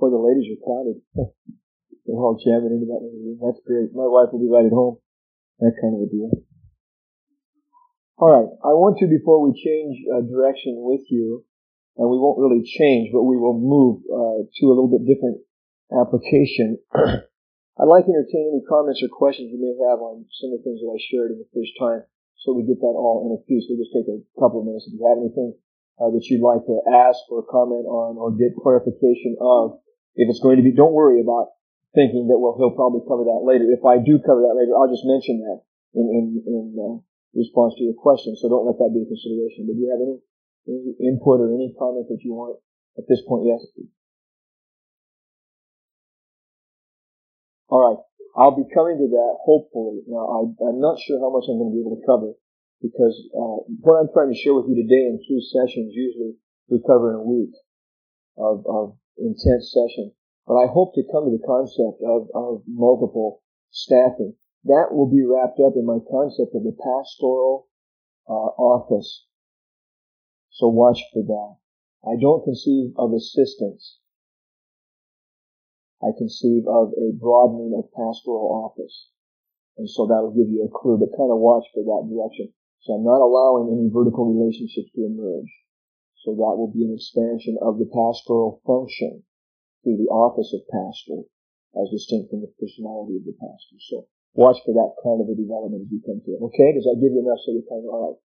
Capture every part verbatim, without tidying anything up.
before the ladies are crowded. They're all jamming into that room. That's great. My wife will be right at home. That kind of a deal. All right. I want to, before we change uh, direction with you, and we won't really change, but we will move uh, to a little bit different application. I'd like to entertain any comments or questions you may have on some of the things that I shared in the first time, so we get that all in a piece. We'll just take a couple of minutes. If you have anything uh, that you'd like to ask or comment on or get clarification of, if it's going to be, don't worry about thinking that, well, he'll probably cover that later. If I do cover that later, I'll just mention that in, in, in uh, response to your question, so don't let that be a consideration. But do you have any, any input or any comment that you want at this point? Yes. All right. I'll be coming to that, hopefully. Now, I, I'm not sure how much I'm going to be able to cover, because uh, what I'm trying to share with you today in three sessions, usually we cover in a week of, of intense session. But I hope to come to the concept of, of multiple staffing. That will be wrapped up in my concept of the pastoral uh, office. So watch for that. I don't conceive of assistants. I conceive of a broadening of pastoral office. And so that'll give you a clue, but kind of watch for that direction. So I'm not allowing any vertical relationships to emerge. So that will be an expansion of the pastoral function through the office of pastor, as distinct from the personality of the pastor. So watch for that kind of a development as you come to it. Okay? Does that give you enough so you kind of, all right.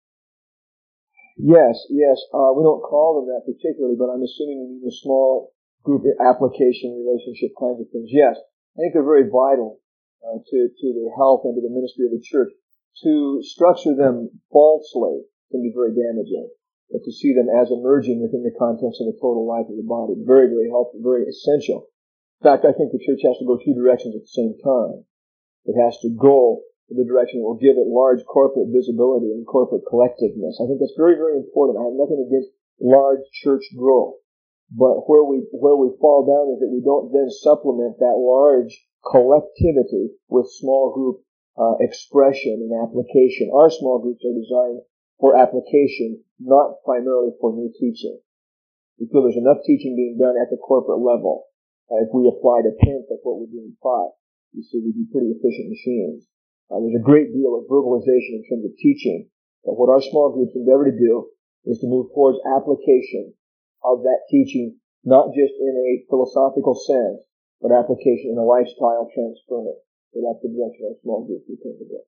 Yes, yes. Uh, we don't call them that particularly, but I'm assuming you mean the small group application, relationship kinds of things. Yes, I think they're very vital uh, to, to the health and to the ministry of the church. To structure them falsely can be very damaging, but to see them as emerging within the context of the total life of the body, very, very helpful, very essential. In fact, I think the church has to go two directions at the same time. It has to go in the direction that will give it large corporate visibility and corporate collectiveness. I think that's very, very important. I have nothing against large church growth. But where we, where we fall down is that we don't then supplement that large collectivity with small group, uh, expression and application. Our small groups are designed for application, not primarily for new teaching. We feel there's enough teaching being done at the corporate level. Uh, if we applied a tenth of what we're doing five, you see we'd be pretty efficient machines. Uh, there's a great deal of verbalization in terms of teaching. But what our small groups endeavor to do is to move towards application of that teaching, not just in a philosophical sense, but application in a lifestyle transference. So that's the direction our small groups we tend to go.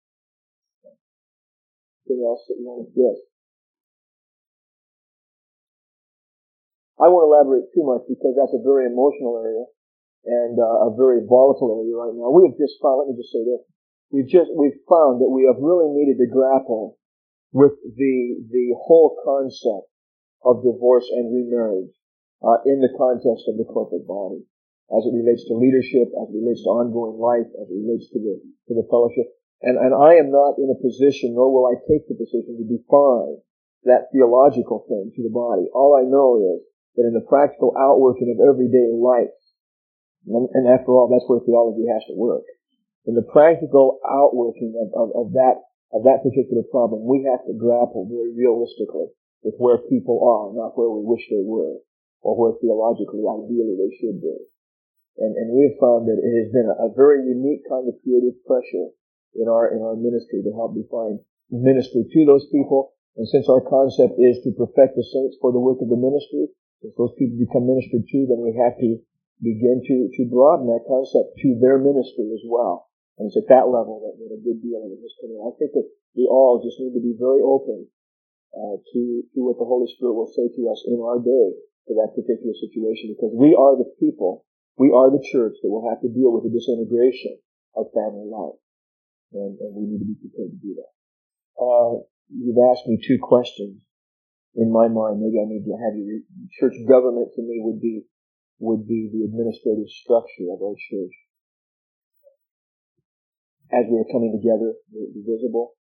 Anything else that you want to get? I won't elaborate too much because that's a very emotional area and uh, a very volatile area right now. We have just found, let me just say this, we've just, we've found that we have really needed to grapple with the, the whole concept of divorce and remarriage uh, in the context of the corporate body, as it relates to leadership, as it relates to ongoing life, as it relates to the to the fellowship. And and I am not in a position, nor will I take the position to define that theological thing to the body. All I know is that in the practical outworking of everyday life, and, and after all, that's where theology has to work. In the practical outworking of, of, of that of that particular problem, we have to grapple very realistically with where people are, not where we wish they were, or where theologically, ideally, they should be. And, and we have found that it has been a, a very unique kind of creative pressure in our in our ministry to help define ministry to those people. And since our concept is to perfect the saints for the work of the ministry, if those people become ministered to, then we have to begin to, to broaden that concept to their ministry as well. And it's at that level that, that a good deal of it is coming. I think that we all just need to be very open Uh, to, to what the Holy Spirit will say to us in our day for that particular situation, because we are the people, we are the church that will have to deal with the disintegration of family life, and, and we need to be prepared to do that. Uh, you've asked me two questions. In my mind, maybe I need to have you. Church government to me would be would be the administrative structure of our church as we are coming together, the visible.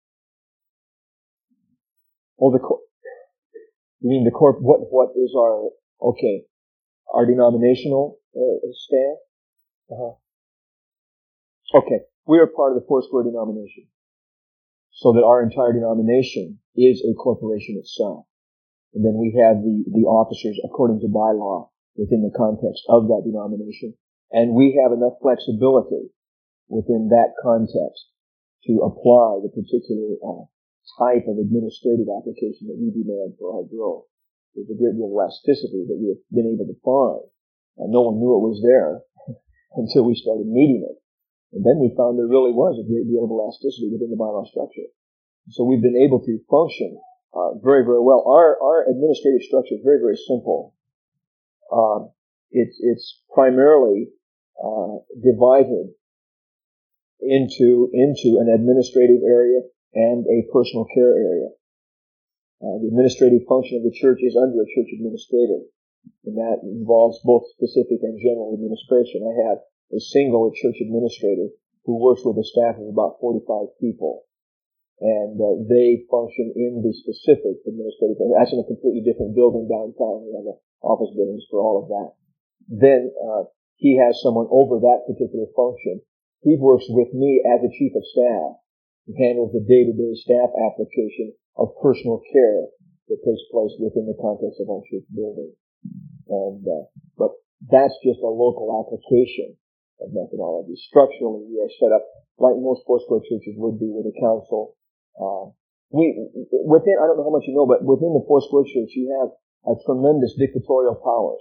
Oh, the cor- you mean the corp? What what is our okay? Our denominational uh, stand? Uh-huh. Okay, we are part of the Foursquare denomination, so that our entire denomination is a corporation itself, and then we have the the officers according to bylaw within the context of that denomination. And we have enough flexibility within that context to apply the particular uh, type of administrative application that we demand for our growth. There's a great deal of elasticity that we have been able to find. And no one knew it was there until we started meeting it. And then we found there really was a great deal of elasticity within the bylaw structure. So we've been able to function uh, very, very well. Our our administrative structure is very, very simple. Uh, it's it's primarily uh, divided into into an administrative area and a personal care area. Uh, the administrative function of the church is under a church administrator, and that involves both specific and general administration. I have a single church administrator who works with a staff of about forty-five people. And uh, they function in the specific administrative. That's in a completely different building downtown. We have the office buildings for all of that. Then uh, he has someone over that particular function. He works with me as a chief of staff. He handles the day-to-day staff application of personal care that takes place within the context of our church building. And uh, but that's just a local application of methodology. Structurally, we are set up like most Foursquare churches would be with a council. Uh, we, within, I don't know how much you know, but within the Foursquare Church, you have a tremendous dictatorial powers.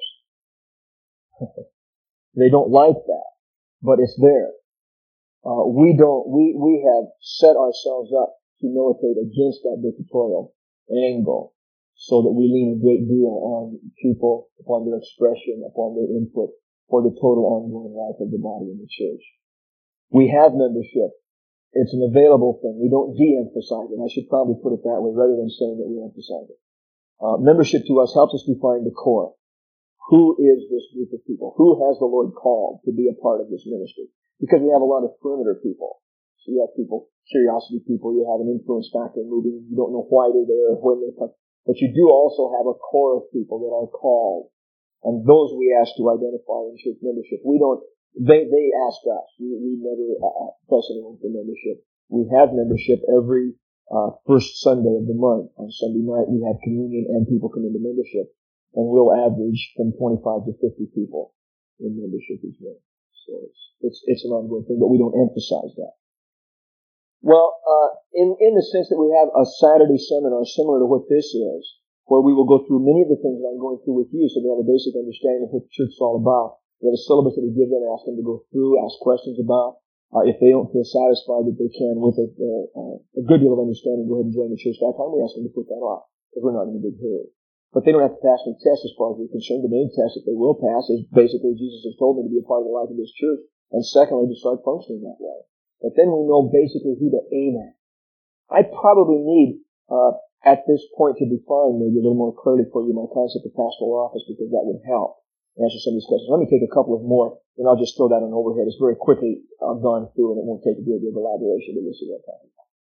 They don't like that, but it's there. Uh, we don't, we, we have set ourselves up to militate against that dictatorial angle so that we lean a great deal on people, upon their expression, upon their input for the total ongoing life of the body in the church. We have membership. It's an available thing. We don't de-emphasize it. I should probably put it that way rather than saying that we emphasize it. Uh, membership to us helps us define the core. Who is this group of people? Who has the Lord called to be a part of this ministry? Because we have a lot of perimeter people. So you have people, curiosity people, you have an influence factor moving, you don't know why they're there or when they come. But you do also have a core of people that are called. And those we ask to identify in church membership. We don't They, they ask us. We, we never uh, press anyone for membership. We have membership every, uh, first Sunday of the month. On Sunday night, we have communion and people come into membership. And we'll average from twenty-five to fifty people in membership as well. So it's, it's, it's an ongoing thing, but we don't emphasize that. Well, uh, in, in the sense that we have a Saturday seminar similar to what this is, where we will go through many of the things that I'm going through with you so they have a basic understanding of what the church is all about. We have a syllabus that we give them, ask them to go through, ask questions about. Uh, if they don't feel satisfied that they can with a, uh, a good deal of understanding, go ahead and join the church that time. We ask them to put that off, because we're not in a big hurry. But they don't have to pass any tests as far as we're concerned. The main test that they will pass is basically Jesus has told them to be a part of the life of this church, and secondly, to start functioning that way. But then we know basically who to aim at. I probably need, uh, at this point to define maybe a little more clearly for you my concept of pastoral office, because that would help answer some of these questions. Let me take a couple of more, and I'll just throw that on overhead. It's very quickly uh, gone through, and it won't take a great deal of elaboration, but you'll see what I'm talking about.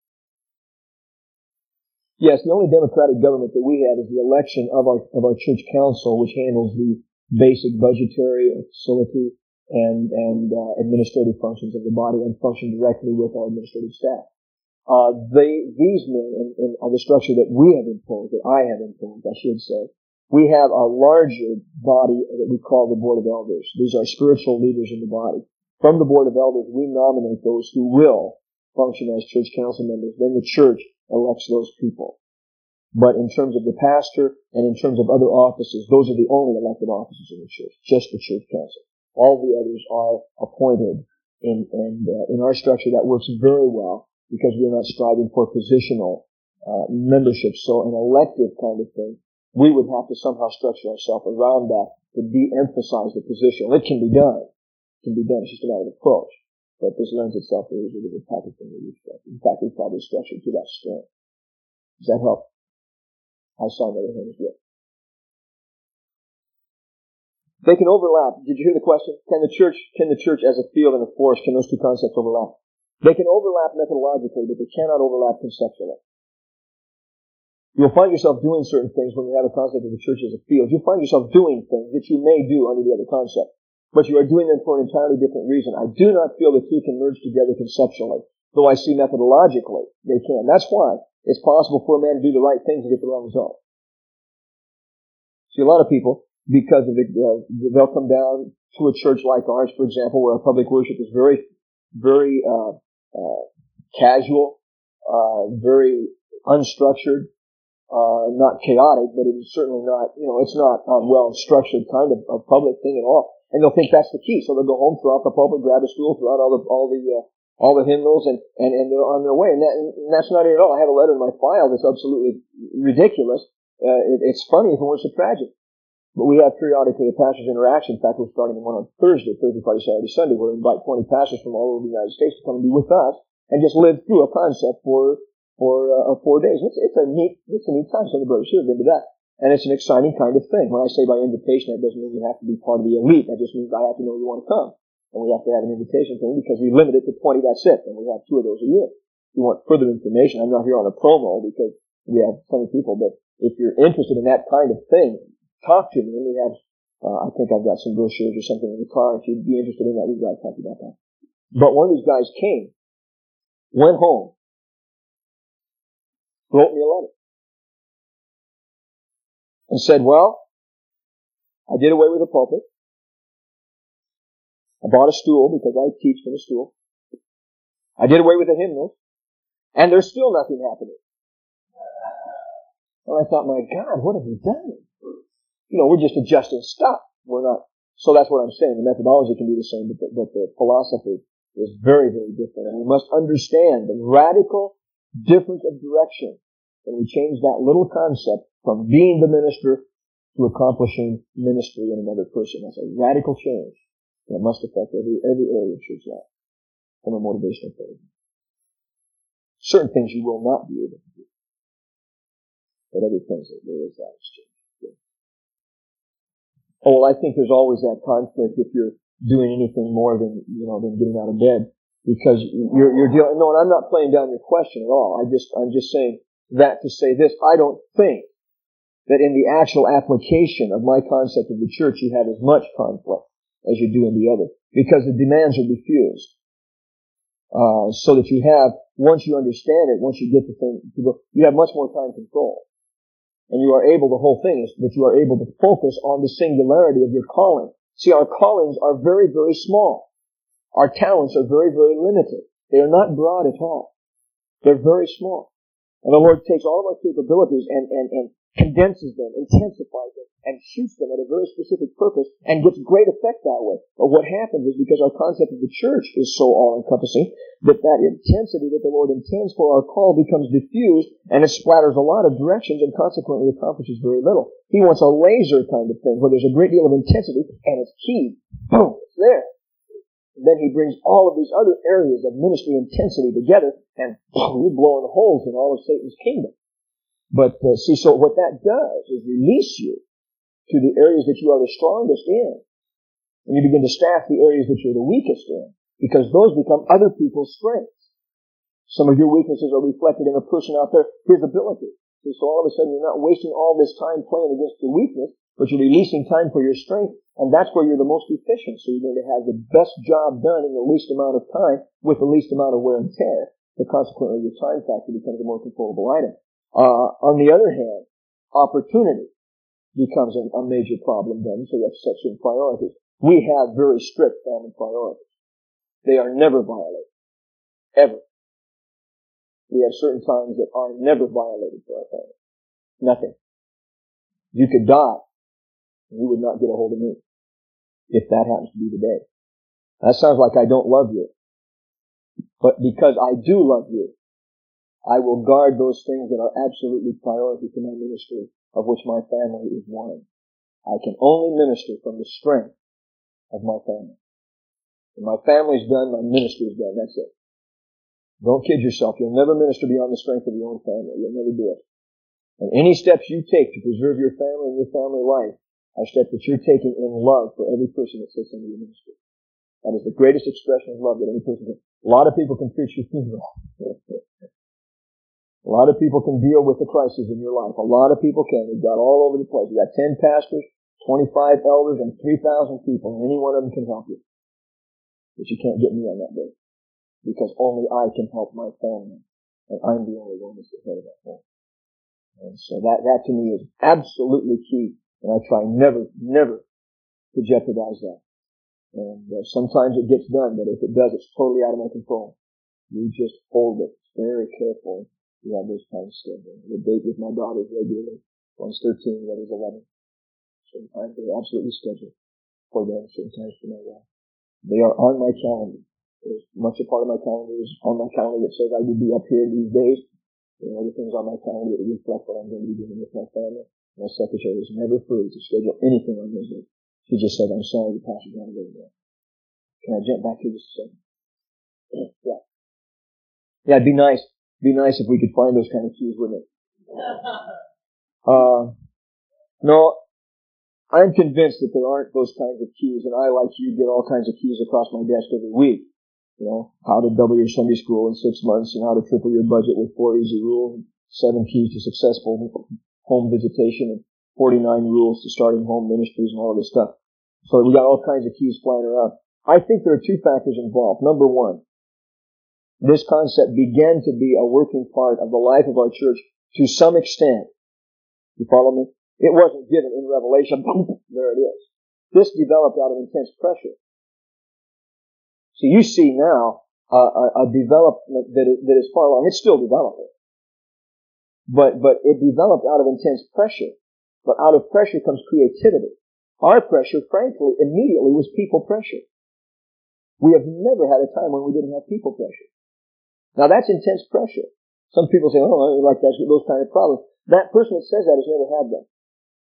Yes, the only democratic government that we have is the election of our of our church council, which handles the basic budgetary, facility, and and uh, administrative functions of the body, and function directly with our administrative staff. Uh, they these men, in, in uh, the structure that we have imposed, that I have imposed, I should say. We have a larger body that we call the Board of Elders. These are spiritual leaders in the body. From the Board of Elders, we nominate those who will function as church council members. Then the church elects those people. But in terms of the pastor and in terms of other offices, those are the only elected offices in the church, just the church council. All the others are appointed. In, and uh, in our structure, that works very well because we're not striving for positional uh, membership. So an elective kind of thing, we would have to somehow structure ourselves around that to de-emphasize the position. It can be done. It can be done. It's just a matter of approach. But this lends itself to the type of thing that we structure. In fact, we probably structured to that strength. Does that help? I saw another hand as well. They can overlap. Did you hear the question? Can the church, can the church as a field and a forest, can those two concepts overlap? They can overlap methodologically, but they cannot overlap conceptually. You'll find yourself doing certain things when you have a concept of the church as a field. You'll find yourself doing things that you may do under the other concept, but you are doing them for an entirely different reason. I do not feel the two can merge together conceptually, though I see methodologically they can. That's why it's possible for a man to do the right things and get the wrong result. See, a lot of people because of the, uh, they'll come down to a church like ours, for example, where our public worship is very, very, uh, uh, casual, uh, very unstructured, uh, not chaotic, but it is certainly not, you know, it's not a well-structured kind of, of public thing at all. And they'll think that's the key. So they'll go home, throw out the pulpit, grab a stool, throw out all the, all the, uh, all the hymnals, and, and, and they're on their way. And, that, and that's not it at all. I have a letter in my file that's absolutely ridiculous. Uh, it, it's funny if it weren't so tragic. But we have periodically a pastor's interaction. In fact, we're starting one on Thursday, Thursday, Friday, Saturday, Sunday. We'll invite twenty pastors from all over the United States to come and be with us and just live through a concept for, for, uh, four days. It's, it's a neat, it's a neat time. Some of the brothers here have been to that. And it's an exciting kind of thing. When I say by invitation, that doesn't mean you have to be part of the elite. That just means I have to know you want to come. And we have to have an invitation thing because we limit it to twenty, that's it. And we have two of those a year. If you want further information, I'm not here on a promo because we have plenty of people, but if you're interested in that kind of thing, talk to me. And we have, uh, I think I've got some brochures or something in the car. If you'd be interested in that, we've got to talk about that. But one of these guys came, went home, wrote me a letter, and said, well, I did away with the pulpit. I bought a stool because I teach from a stool. I did away with the hymnals. And there's still nothing happening. And I thought, my God, what have we done? You know, we're just adjusting stuff. We're not. So that's what I'm saying. The methodology can be the same, but the, but the philosophy is very, very different. And we must understand the radical difference of direction when we change that little concept from being the minister to accomplishing ministry in another person. That's a radical change. And it must affect every, every area of church life from a motivational point of view. Certain things you will not be able to do. But other things, there is that exchange. Yeah. Oh, well, I think there's always that conflict if you're doing anything more than, you know, than getting out of bed. Because you're, you're dealing, no, and I'm not playing down your question at all. I just, I'm just saying that to say this. I don't think that in the actual application of my concept of the church you have as much conflict as you do in the other, because the demands are diffused. Uh, so that you have, once you understand it, once you get the thing, you have much more time control. And you are able, the whole thing is that you are able to focus on the singularity of your calling. See, our callings are very, very small. Our talents are very, very limited. They are not broad at all. They're very small. And the Lord takes all of our capabilities and, and, and condenses them, intensifies them, and shoots them at a very specific purpose and gets great effect that way. But what happens is because our concept of the church is so all-encompassing that that intensity that the Lord intends for our call becomes diffused and it splatters a lot of directions and consequently accomplishes very little. He wants a laser kind of thing where there's a great deal of intensity and it's key. Boom, it's there. And then he brings all of these other areas of ministry intensity together and boom, you're blowing holes in all of Satan's kingdom. But uh, see, so what that does is release you to the areas that you are the strongest in. And you begin to staff the areas that you're the weakest in, because those become other people's strengths. Some of your weaknesses are reflected in a person out there, his ability. See, so all of a sudden you're not wasting all this time playing against your weakness, but you're releasing time for your strength, and that's where you're the most efficient. So you're going to have the best job done in the least amount of time with the least amount of wear and tear. So consequently your time factor becomes a more controllable item. Uh, on the other hand, opportunity becomes a, a major problem then, so you have to set certain priorities. We have very strict family priorities. They are never violated. Ever. We have certain times that are never violated for our family. Nothing. You could die, and you would not get a hold of me, if that happens to be the day. That sounds like I don't love you. But because I do love you, I will guard those things that are absolutely priority to my ministry, of which my family is one. I can only minister from the strength of my family. When my family's done, my ministry is done. That's it. Don't kid yourself. You'll never minister beyond the strength of your own family. You'll never do it. And any steps you take to preserve your family and your family life are steps that you're taking in love for every person that sits under your ministry. That is the greatest expression of love that any person can. A lot of people can preach your funeral. A lot of people can deal with the crises in your life. A lot of people can. We've got all over the place. We've got ten pastors, twenty-five elders, and three thousand people, and any one of them can help you. But you can't get me on that day. Because only I can help my family. And I'm the only one that's the head of that home. And so that, that to me is absolutely key. And I try never, never to jeopardize that. And uh, sometimes it gets done, but if it does, it's totally out of my control. You just hold it very carefully. You have those kinds of schedules. I date with my daughters regularly. One's thirteen, the other's eleven. Certain times they're absolutely scheduled for them, certain times for my wife. They are on my calendar. There's much a part of my calendar is on my calendar that says I will be up here these days. There are other things on my calendar that reflect what I'm going to be doing with my family. My secretary is never free to schedule anything on those days. She just said, I'm sorry, the pastor's not available. Can I jump back here just a second? Yeah. Yeah, it'd be nice. It'd be nice if we could find those kind of keys, wouldn't it? Uh, no, I'm convinced that there aren't those kinds of keys, and I, like you, get all kinds of keys across my desk every week. You know, how to double your Sunday school in six months, and how to triple your budget with four easy rules, seven keys to successful home visitation, and forty-nine rules to starting home ministries, and all of this stuff. So we got all kinds of keys flying around. I think there are two factors involved. Number one, this concept began to be a working part of the life of our church to some extent. You follow me? It wasn't given in Revelation. There it is. This developed out of intense pressure. So you see now uh, a, a development that is, that is far along. It's still developing. But, but it developed out of intense pressure. But out of pressure comes creativity. Our pressure, frankly, immediately was people pressure. We have never had a time when we didn't have people pressure. Now that's intense pressure. Some people say, oh, I don't like that, those kind of problems. That person that says that has never had them.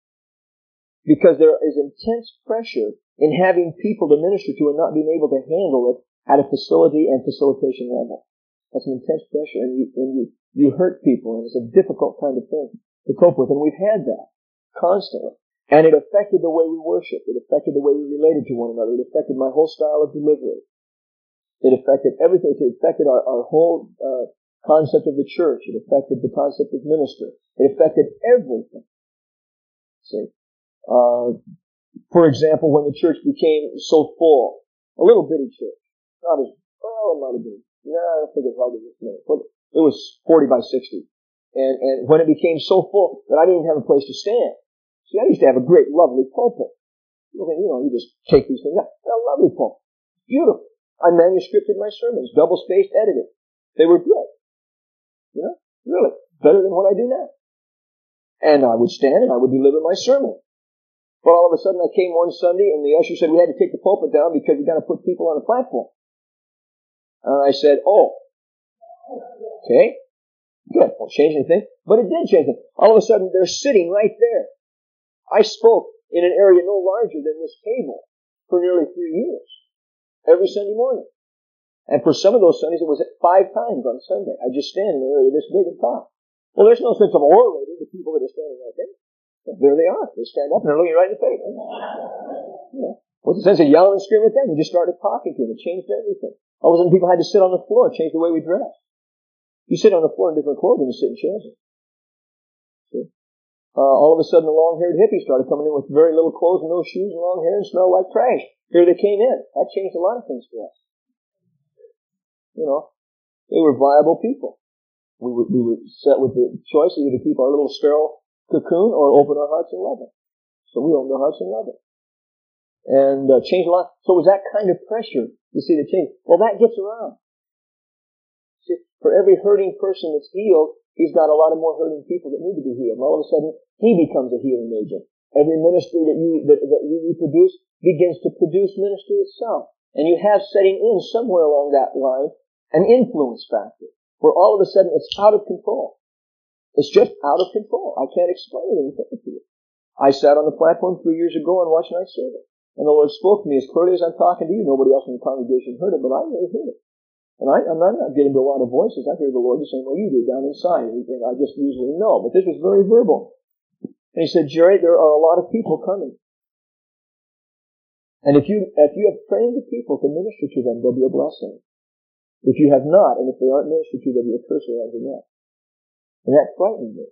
Because there is intense pressure in having people to minister to and not being able to handle it at a facility and facilitation level. That's an intense pressure, and you, and you, you hurt people, and it's a difficult kind of thing to cope with. And we've had that constantly. And it affected the way we worship. It affected the way we related to one another. It affected my whole style of delivery. It affected everything. It affected our, our whole uh, concept of the church. It affected the concept of ministry. It affected everything. See? Uh, for example, when the church became so full, a little bitty church, not as, well, it might have been, no, I don't think it's hardly this many, but it was forty by sixty. And, and when it became so full that I didn't have a place to stand. See, I used to have a great, lovely pulpit. You know, you just take these things out. A lovely pulpit. Beautiful. I manuscripted my sermons, double-spaced, edited. They were good. You know, really. Better than what I do now. And I would stand and I would deliver my sermon. But all of a sudden I came one Sunday and the usher said we had to take the pulpit down because we got to put people on the platform. And I said, oh, okay, good, won't change anything. But it did change it. All of a sudden they're sitting right there. I spoke in an area no larger than this table for nearly three years, every Sunday morning. And for some of those Sundays it was five times on Sunday. I just stand in an area this big and talk. Well, there's no sense of orating the people that are standing right there. There they are. They stand up and they're looking right in the face. You know, what's the sense of yelling and screaming at them? We just started talking to them. It changed everything. All of a sudden people had to sit on the floor. It changed the way we dress. You sit on the floor in different clothes than you sit in chairs. See? Uh, all of a sudden the long-haired hippies started coming in with very little clothes and no shoes and long hair and smelled like trash. Here they came in. That changed a lot of things for us. You know, they were viable people. We were, we were set with the choice either to keep our little sterile cocoon or open our hearts and love it. So we opened our hearts and love it. And uh, changed a lot. So it was that kind of pressure, you see, the change. Well, that gets around. See, for every hurting person that's healed, he's got a lot of more hurting people that need to be healed. And all of a sudden, he becomes a healing agent. Every ministry that you that, that you reproduce begins to produce ministry itself. And you have setting in somewhere along that line an influence factor, where all of a sudden it's out of control. It's just out of control. I can't explain it anything to you. I sat on the platform three years ago and watched night service. And the Lord spoke to me as clearly as I'm talking to you. Nobody else in the congregation heard it, but I really heard it. And I, I'm not getting to a lot of voices. I hear the Lord just saying, well, you do down inside. And I just usually know. But this was very verbal. And he said, Jerry, there are a lot of people coming. And if you, if you have trained the people to minister to them, they'll be a blessing. If you have not, and if they aren't ministered to, they'll be a curse around your neck. And that frightened me.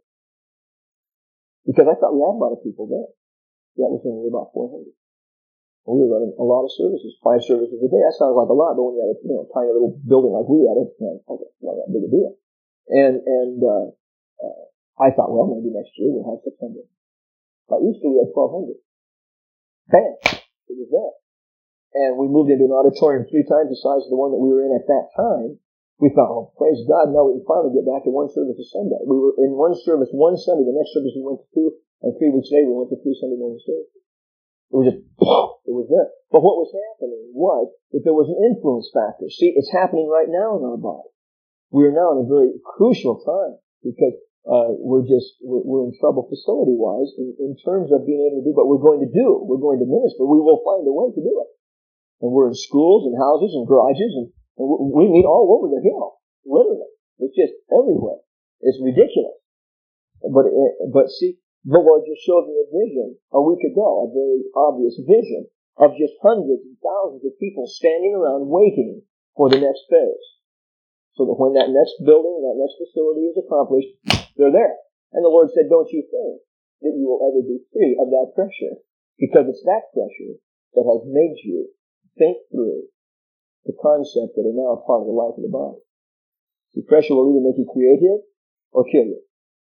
Because I thought we had a lot of people there. That was only about four hundred. And we were running a lot of services, five services a day. That sounds like a lot, but when you had a you know, tiny little building like we had, it's not, okay, not that big a deal. And, and, uh, uh, I thought, well, maybe next year we'll have six hundred. By Easter, we had twelve hundred. Bam! It was there. And we moved into an auditorium three times the size of the one that we were in at that time. We thought, oh, praise God, now we can finally get back to one service a Sunday. We were in one service one Sunday, the next service we went to two, and three weeks later we went to three Sunday morning services. It was just, it was there. But what was happening was that there was an influence factor. See, it's happening right now in our body. We are now in a very crucial time because uh, we're just, we're, we're in trouble facility-wise in, in terms of being able to do what we're going to do. We're going to minister. We will find a way to do it. And we're in schools and houses and garages and And we meet all over the hill, literally. It's just everywhere. It's ridiculous. But, but see, the Lord just showed me a vision a week ago, a very obvious vision of just hundreds and thousands of people standing around waiting for the next phase. So that when that next building, that next facility is accomplished, they're there. And the Lord said, don't you think that you will ever be free of that pressure? Because it's that pressure that has made you think through the concept that are now a part of the life of the body. The pressure will either make you creative or kill you.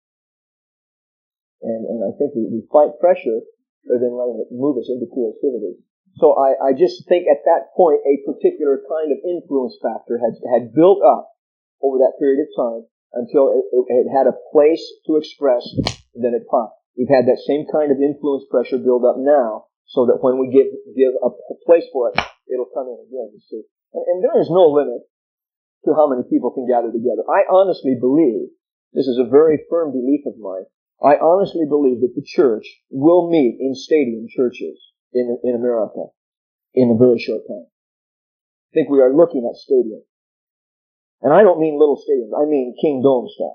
And, and I think we, we fight pressure rather than letting it move us into creativity. So I, I just think at that point a particular kind of influence factor had, had built up over that period of time until it, it, it had a place to express, and then it popped. We've had that same kind of influence pressure build up now so that when we give, give a, a place for it, it'll come in again, you see. And there is no limit to how many people can gather together. I honestly believe, this is a very firm belief of mine, I honestly believe that the church will meet in stadium churches in, in America in a very short time. I think we are looking at stadiums. And I don't mean little stadiums, I mean King Dome stuff.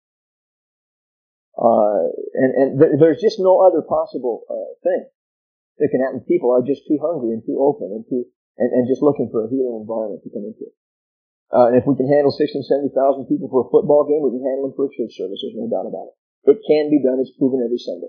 Uh, and, and th- there's just no other possible uh, thing that can happen. People are just too hungry and too open and too And, and just looking for a healing environment to come into. Uh, and if we can handle sixty and seventy thousand people for a football game, we can handle them for a church service. There's no doubt about it. It can be done. It's proven every Sunday.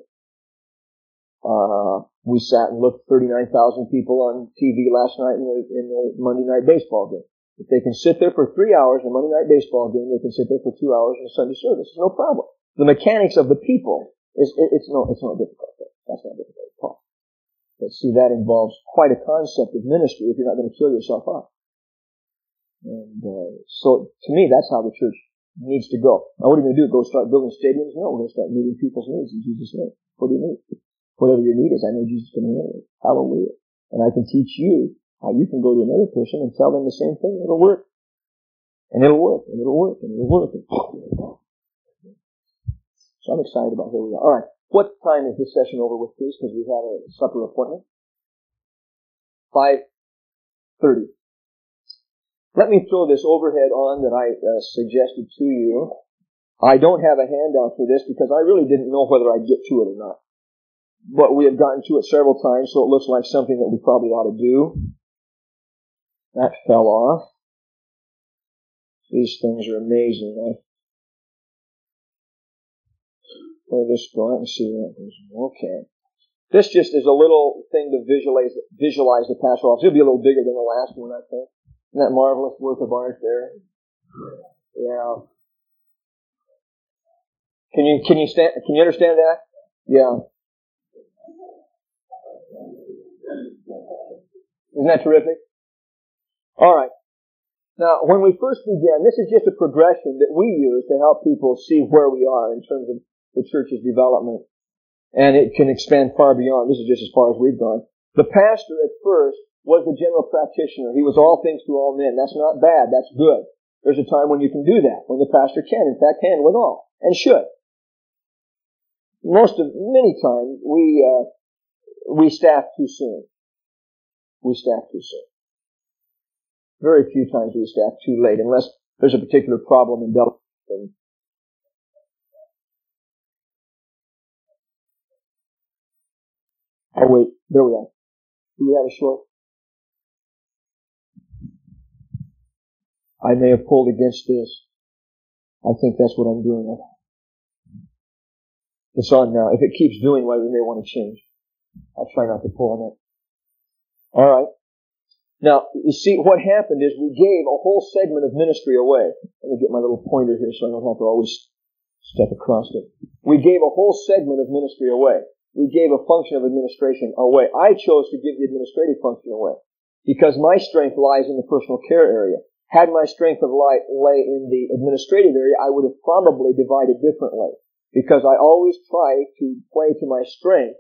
Uh, we sat and looked at thirty-nine thousand people on T V last night in the, in the Monday night baseball game. If they can sit there for three hours in a Monday night baseball game, they can sit there for two hours in a Sunday service. It's no problem. The mechanics of the people is, it, it's no, it's not difficult. That's not difficult at all. But see, that involves quite a concept of ministry if you're not going to kill yourself up. And uh, so, to me, that's how the church needs to go. Now, what are you going to do? Go start building stadiums? No, we're going to start meeting people's needs in Jesus' name. What do you need? Whatever your need is, I know Jesus can handle it. Hallelujah. And I can teach you how you can go to another person and tell them the same thing. It'll work. And it'll work. And it'll work. And it'll work. So I'm excited about where we are. All right. What time is this session over with, please? Because we have a supper appointment. five thirty. Let me throw this overhead on that I uh, suggested to you. I don't have a handout for this because I really didn't know whether I'd get to it or not. But we have gotten to it several times, so it looks like something that we probably ought to do. That fell off. These things are amazing. I Let me just go out and see that. Okay. This just is a little thing to visualize visualize the pastoral office. It'll be a little bigger than the last one, I think. Isn't that marvelous work of art there? Yeah. Can you can you stand? Can you understand that? Yeah. Isn't that terrific? All right. Now, when we first began, this is just a progression that we use to help people see where we are in terms of the church's development. And it can expand far beyond. This is just as far as we've gone. The pastor at first was the general practitioner. He was all things to all men. That's not bad. That's good. There's a time when you can do that, when the pastor can, in fact, handle it all, and should. Most of, many times, we, uh, we staff too soon. We staff too soon. Very few times we staff too late, unless there's a particular problem in development. Oh wait, there we are. Do we have a short? I may have pulled against this. I think that's what I'm doing. It's on now. If it keeps doing well, we may want to change. I'll try not to pull on it. All right. Now, you see, what happened is we gave a whole segment of ministry away. Let me get my little pointer here so I don't have to always step across it. We gave a whole segment of ministry away. we gave a function of administration away. I chose to give the administrative function away because my strength lies in the personal care area. Had my strength of light lay in the administrative area, I would have probably divided differently because I always try to play to my strength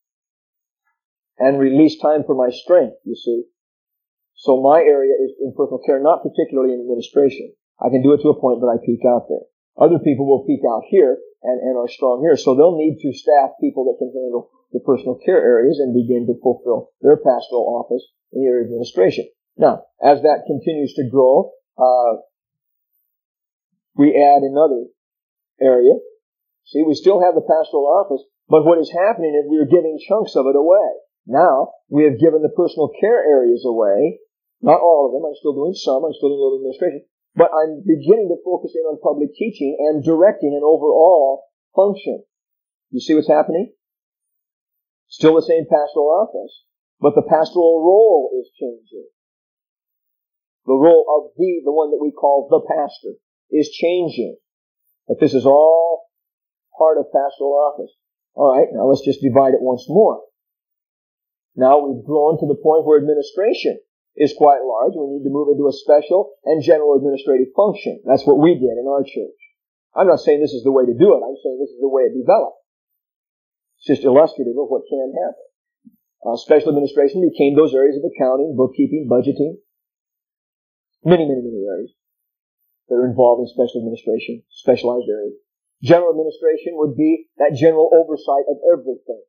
and release time for my strength, you see. So my area is in personal care, not particularly in administration. I can do it to a point, but I peak out there. Other people will peak out here and, and are strong here. So they'll need to staff people that can handle the personal care areas and begin to fulfill their pastoral office in the area of administration. Now, as that continues to grow, uh, we add another area. See, we still have the pastoral office, but what is happening is we're giving chunks of it away. Now, we have given the personal care areas away. Not all of them. I'm still doing some. I'm still doing a little administration. But I'm beginning to focus in on public teaching and directing an overall function. You see what's happening? Still the same pastoral office, but the pastoral role is changing. The role of the, the one that we call the pastor, is changing. But this is all part of pastoral office. All right, now let's just divide it once more. Now we've grown to the point where administration is quite large. We need to move into a special and general administrative function. That's what we did in our church. I'm not saying this is the way to do it. I'm saying this is the way it developed. It's just illustrative of what can happen. Uh, special administration became those areas of accounting, bookkeeping, budgeting. Many, many, many areas that are involved in special administration, specialized areas. General administration would be that general oversight of everything.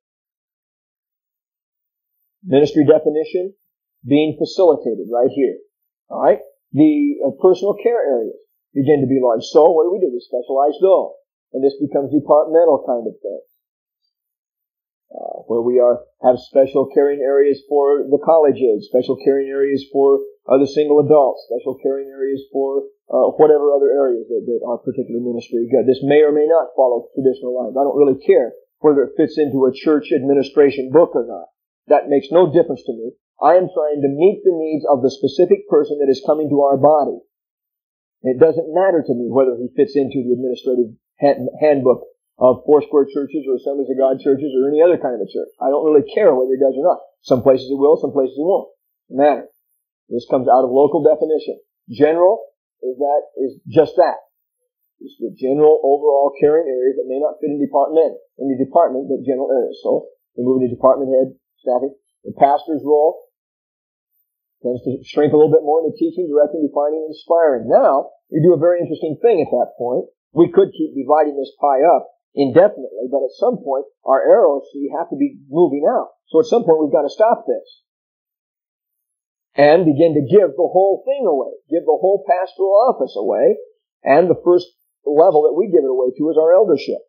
Ministry definition being facilitated right here. All right? The uh, personal care areas begin to be large. So what do we do? We specialize those. And this becomes departmental kind of thing. Uh, where we are have special caring areas for the college age, special caring areas for uh, the single adults, special caring areas for uh, whatever other areas that, that our particular ministry got. This may or may not follow traditional lines. I don't really care whether it fits into a church administration book or not. That makes no difference to me. I am trying to meet the needs of the specific person that is coming to our body. It doesn't matter to me whether he fits into the administrative handbook of Foursquare churches or Assemblies of God churches or any other kind of a church. I don't really care whether he does or not. Some places it will, some places it won't. Doesn't matter. This comes out of local definition. General is that is just that. It's the general overall caring areas that may not fit in department, in the department, but general areas. So we move into department head staffing. The pastor's role tends to shrink a little bit more into teaching, directing, defining, and inspiring. Now, we do a very interesting thing at that point. We could keep dividing this pie up indefinitely, but at some point, our arrows, see, have to be moving out. So at some point, we've got to stop this. And begin to give the whole thing away. Give the whole pastoral office away. And the first level that we give it away to is our eldership.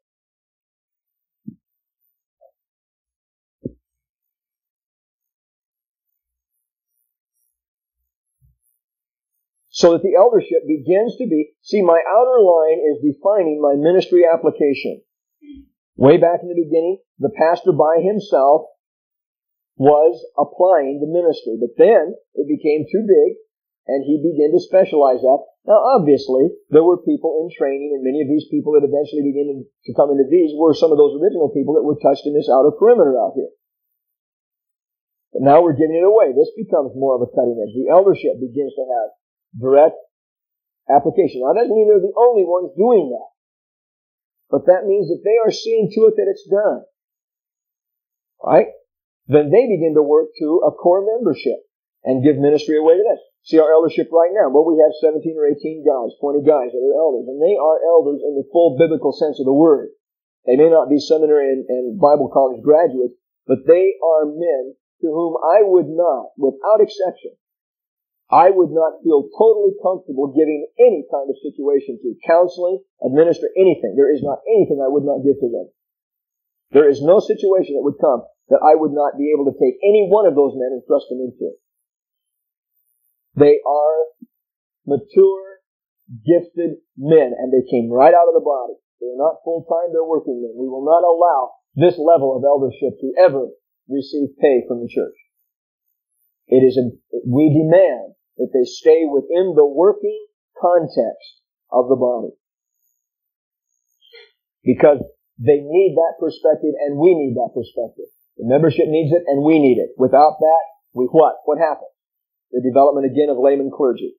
So that the eldership begins to be, see, my outer line is defining my ministry application. Way back in the beginning, the pastor by himself was applying the ministry. But then it became too big, and he began to specialize that. Now, obviously, there were people in training, and many of these people that eventually began to come into these were some of those original people that were touched in this outer perimeter out here. But now we're giving it away. This becomes more of a cutting edge. The eldership begins to have direct application. Now, that doesn't mean they're the only ones doing that. But that means that they are seeing to it that it's done. Right? Then they begin to work to a core membership and give ministry away to them. See our eldership right now. Well, we have seventeen or eighteen guys, twenty guys that are elders. And they are elders in the full biblical sense of the word. They may not be seminary and, and Bible college graduates, but they are men to whom I would not, without exception, I would not feel totally comfortable giving any kind of situation to counseling, administer anything. There is not anything I would not give to them. There is no situation that would come that I would not be able to take any one of those men and thrust them into. They are mature, gifted men, and they came right out of the body. They're not full-time, they're working men. We will not allow this level of eldership to ever receive pay from the church. It is a, we demand that they stay within the working context of the body. Because They need that perspective, and we need that perspective. The membership needs it, and we need it. Without that, we what? What happens? The development again of layman clergy.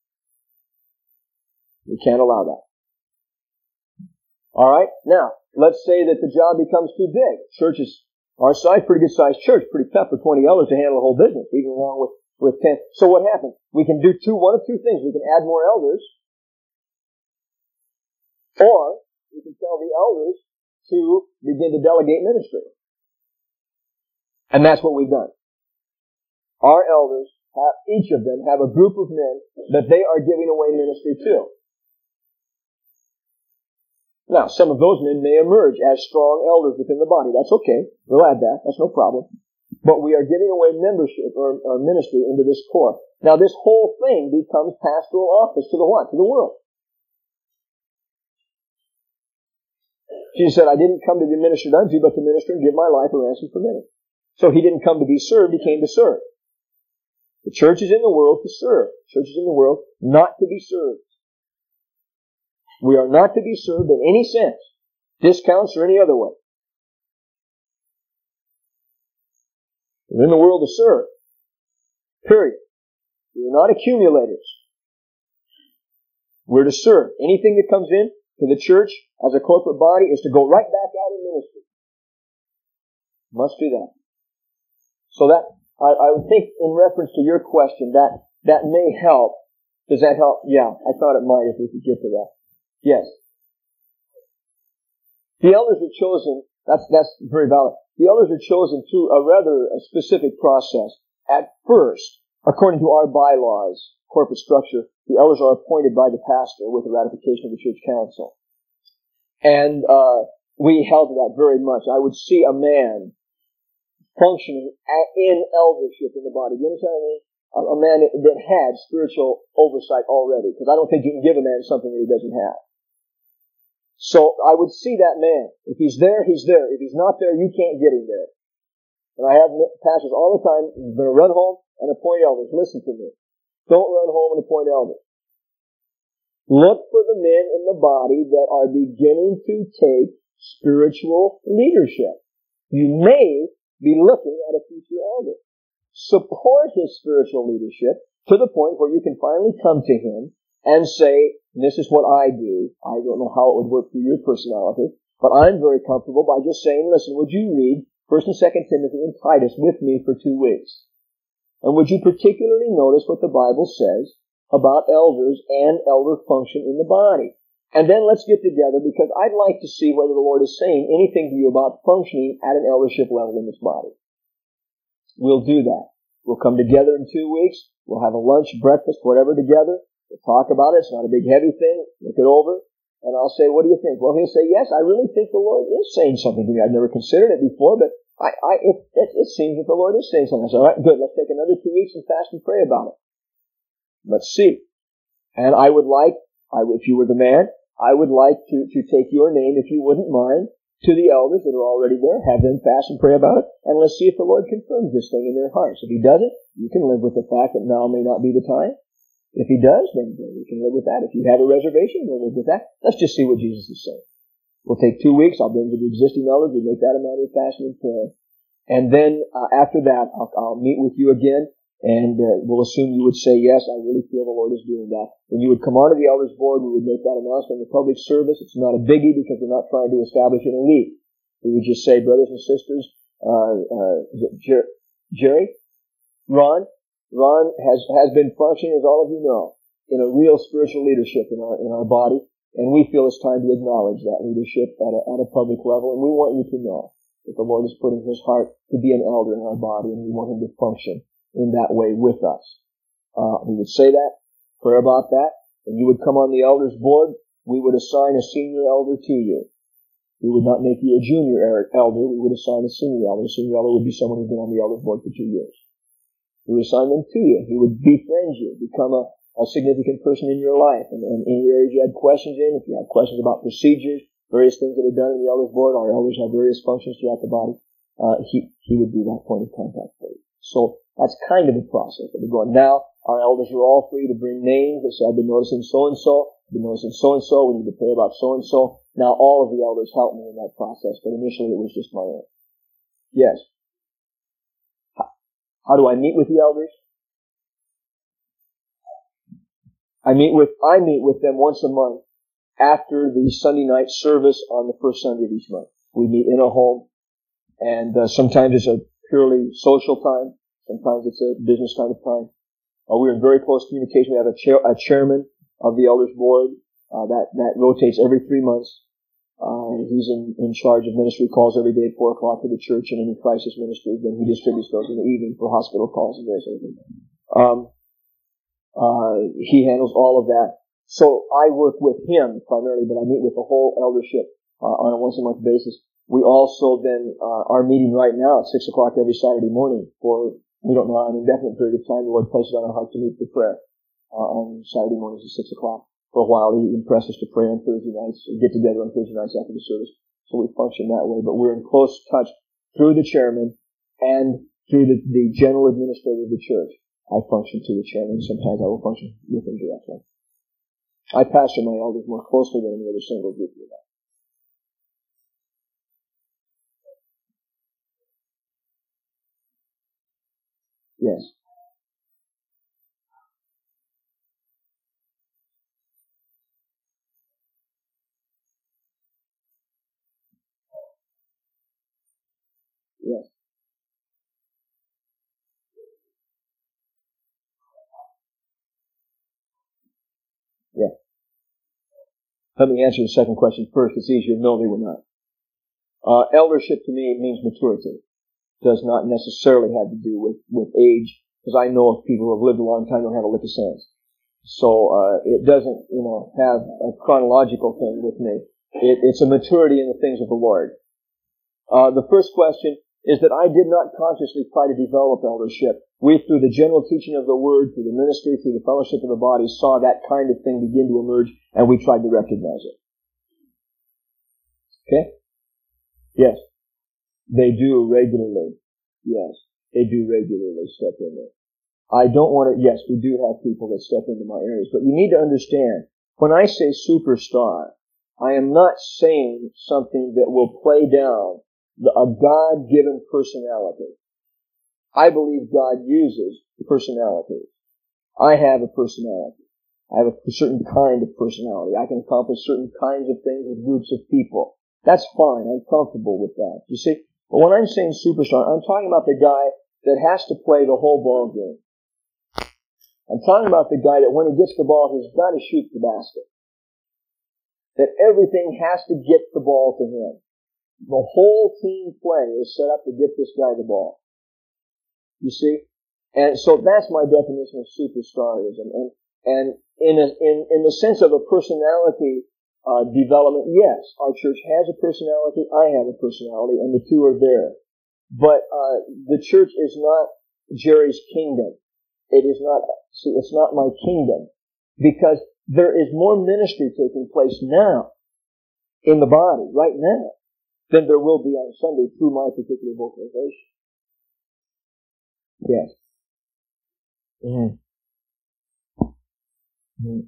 We can't allow that. All right? Now, let's say that the job becomes too big. Church is our size, pretty good sized church, pretty tough for twenty elders to handle the whole business, even along with, with ten. So what happens? We can do two, one of two things. We can add more elders, or we can tell the elders to begin to delegate ministry. And that's what we've done. Our elders have, each of them have a group of men that they are giving away ministry to. Now, some of those men may emerge as strong elders within the body. That's okay. We'll add that. That's no problem. But we are giving away membership or, or ministry into this core. Now, this whole thing becomes pastoral office to the what? To the world. Jesus said, I didn't come to be ministered unto, but to minister and give my life a ransom for many. So he didn't come to be served, he came to serve. The church is in the world to serve. The church is in the world not to be served. We are not to be served in any sense, discounts or any other way. We're in the world to serve. Period. We're not accumulators. We're to serve. Anything that comes in to the church as a corporate body is to go right back out in ministry. Must do that. So that, I, I would think in reference to your question, that, that may help. Does that help? Yeah, I thought it might if we could get to that. Yes. The elders are chosen, that's, that's very valid. The elders are chosen through a rather a specific process. At first, according to our bylaws, corporate structure, the elders are appointed by the pastor with the ratification of the church council. And, uh, we held to that very much. I would see a man functioning in eldership in the body. Do you understand what I mean? A man that had spiritual oversight already. Because I don't think you can give a man something that he doesn't have. So I would see that man. If he's there, he's there. If he's not there, you can't get him there. And I have pastors all the time, you're going to run home and appoint elders. Listen to me. Don't run home and appoint elders. Look for the men in the body that are beginning to take spiritual leadership. You may be looking at a future elder. Support his spiritual leadership to the point where you can finally come to him and say, this is what I do. I don't know how it would work for your personality, but I'm very comfortable by just saying, listen, would you read First and Second Timothy and Titus with me for two weeks? And would you particularly notice what the Bible says about elders and elder function in the body? And then let's get together, because I'd like to see whether the Lord is saying anything to you about functioning at an eldership level in this body. We'll do that. We'll come together in two weeks. We'll have a lunch, breakfast, whatever together. We'll talk about it. It's not a big heavy thing. Look it over. And I'll say, what do you think? Well, he'll say, yes, I really think the Lord is saying something to me. I've never considered it before, but I, I, it, it, it seems that the Lord is saying something. I say, all right, good. Let's take another two weeks and fast and pray about it. Let's see. And I would like, I, if you were the man, I would like to, to take your name, if you wouldn't mind, to the elders that are already there, have them fast and pray about it, and let's see if the Lord confirms this thing in their hearts. If He doesn't, you can live with the fact that now may not be the time. If He does, then you can live with that. If you have a reservation, we'll live with that. Let's just see what Jesus is saying. We'll take two weeks. I'll bring to the existing elders. We'll make that a matter of fasting and prayer. And then uh, after that, I'll, I'll meet with you again, and uh, we'll assume you would say, yes, I really feel the Lord is doing that. And you would come onto the elders board. We would make that announcement in the public service. It's not a biggie because we're not trying to establish an elite. We would just say, brothers and sisters, uh, uh, Jer- Jerry, Ron, Ron has, has been functioning, as all of you know, in a real spiritual leadership in our, in our body, and we feel it's time to acknowledge that leadership at a, at a public level, and we want you to know that the Lord is putting His heart to be an elder in our body, and we want Him to function in that way with us. Uh, we would say that, pray about that, and you would come on the elders board. We would assign a senior elder to you. We would not make you a junior elder. We would assign a senior elder. A senior elder would be someone who's been on the elders board for two years. We would assign them to you. He would befriend you, become a, a significant person in your life. And, and any areas you had questions in, if you had questions about procedures, various things that are done in the elders board, our elders have various functions throughout the body, uh, he, he would be that point of contact for you. So that's kind of the process that we're going. Now, our elders are all free to bring names. They say, I've been noticing so-and-so. the notice of so-and-so, we need to pray about so-and-so. Now all of the elders help me in that process, but initially it was just my own. Yes. How, how do I meet with the elders? I meet with, I meet with them once a month after the Sunday night service on the first Sunday of each month. We meet in a home, and uh, sometimes it's a purely social time. Sometimes it's a business kind of time. Uh, we're in very close communication. We have a, chair, a chairman of the elders board uh, that that rotates every three months. Uh, he's in, in charge of ministry calls every day at four o'clock to the church and any crisis ministry. Then he distributes those in the evening for hospital calls and various other things. Um, uh, he handles all of that. So I work with him primarily, but I meet with the whole eldership uh, on a once a month basis. We also then uh, are meeting right now at six o'clock every Saturday morning for, we don't know, an indefinite period of time. The Lord placed it on our heart to meet for prayer uh, on Saturday mornings at six o'clock. For a while, he impressed us to pray on Thursday nights, or get together on Thursday nights after the service. So we function that way. But we're in close touch through the chairman and through the, the general administrator of the church. I function through the chairman. Sometimes I will function with him directly. I pastor my elders more closely than any other single group of that. Yes. Yes. Yeah. Let me answer the second question first. It's easier. No, they were not. Uh, eldership to me means maturity. Does not necessarily have to do with, with age, because I know of people who have lived a long time don't have a lick of sense. So, uh, it doesn't, you know, have a chronological thing with me. It, it's a maturity in the things of the Lord. Uh, the first question is that I did not consciously try to develop eldership. We, through the general teaching of the Word, through the ministry, through the fellowship of the body, saw that kind of thing begin to emerge, and we tried to recognize it. Okay? Yes. They do regularly. Yes. They do regularly step in there. I don't want to, yes, we do have people that step into my areas, but you need to understand, when I say superstar, I am not saying something that will play down the, a God-given personality. I believe God uses personalities. I have a personality. I have a certain kind of personality. I can accomplish certain kinds of things with groups of people. That's fine. I'm comfortable with that. You see? But when I'm saying superstar, I'm talking about the guy that has to play the whole ball game. I'm talking about the guy that when he gets the ball, he's got to shoot the basket. That everything has to get the ball to him. The whole team play is set up to get this guy the ball. You see? And so that's my definition of superstarism. And, and in, a, in, in the sense of a personality uh, development, yes, our church has a personality, I have a personality, and the two are there. But uh, the church is not Jerry's kingdom. It is not, see, it's not my kingdom. Because there is more ministry taking place now in the body, right now, than there will be on Sunday through my particular vocalization. Yes. Mm. Mm.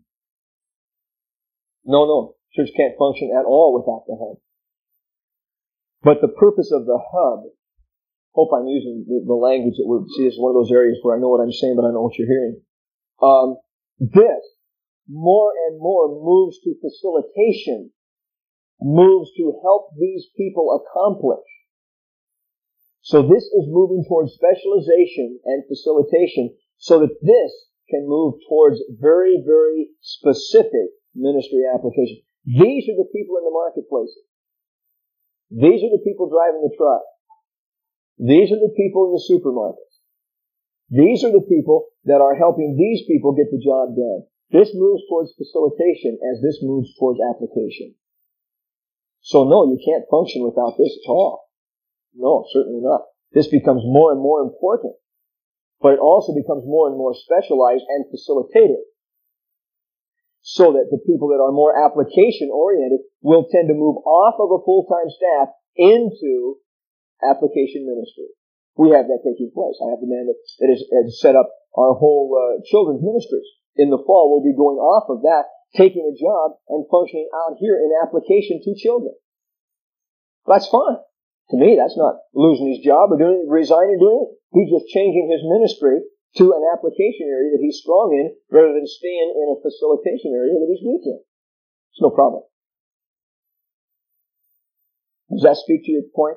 No, no. Church can't function at all without the hub. But the purpose of the hub, hope I'm using the, the language that we're, see, this is one of those areas where I know what I'm saying, but I know what you're hearing. Um, this, more and more, moves to facilitation, moves to help these people accomplish. So this is moving towards specialization and facilitation so that this can move towards very, very specific ministry application. These are the people in the marketplaces. These are the people driving the truck. These are the people in the supermarkets. These are the people that are helping these people get the job done. This moves towards facilitation as this moves towards application. So no, you can't function without this at all. No, certainly not. This becomes more and more important. But it also becomes more and more specialized and facilitated. So that the people that are more application-oriented will tend to move off of a full-time staff into application ministry. We have that taking place. I have the man that, that has, has set up our whole uh, children's ministries. In the fall, we'll be going off of that taking a job and functioning out here in application to children. That's fine. To me, that's not losing his job or doing resigning or doing it. He's just changing his ministry to an application area that he's strong in rather than staying in a facilitation area that he's weak in. It's no problem. Does that speak to your point?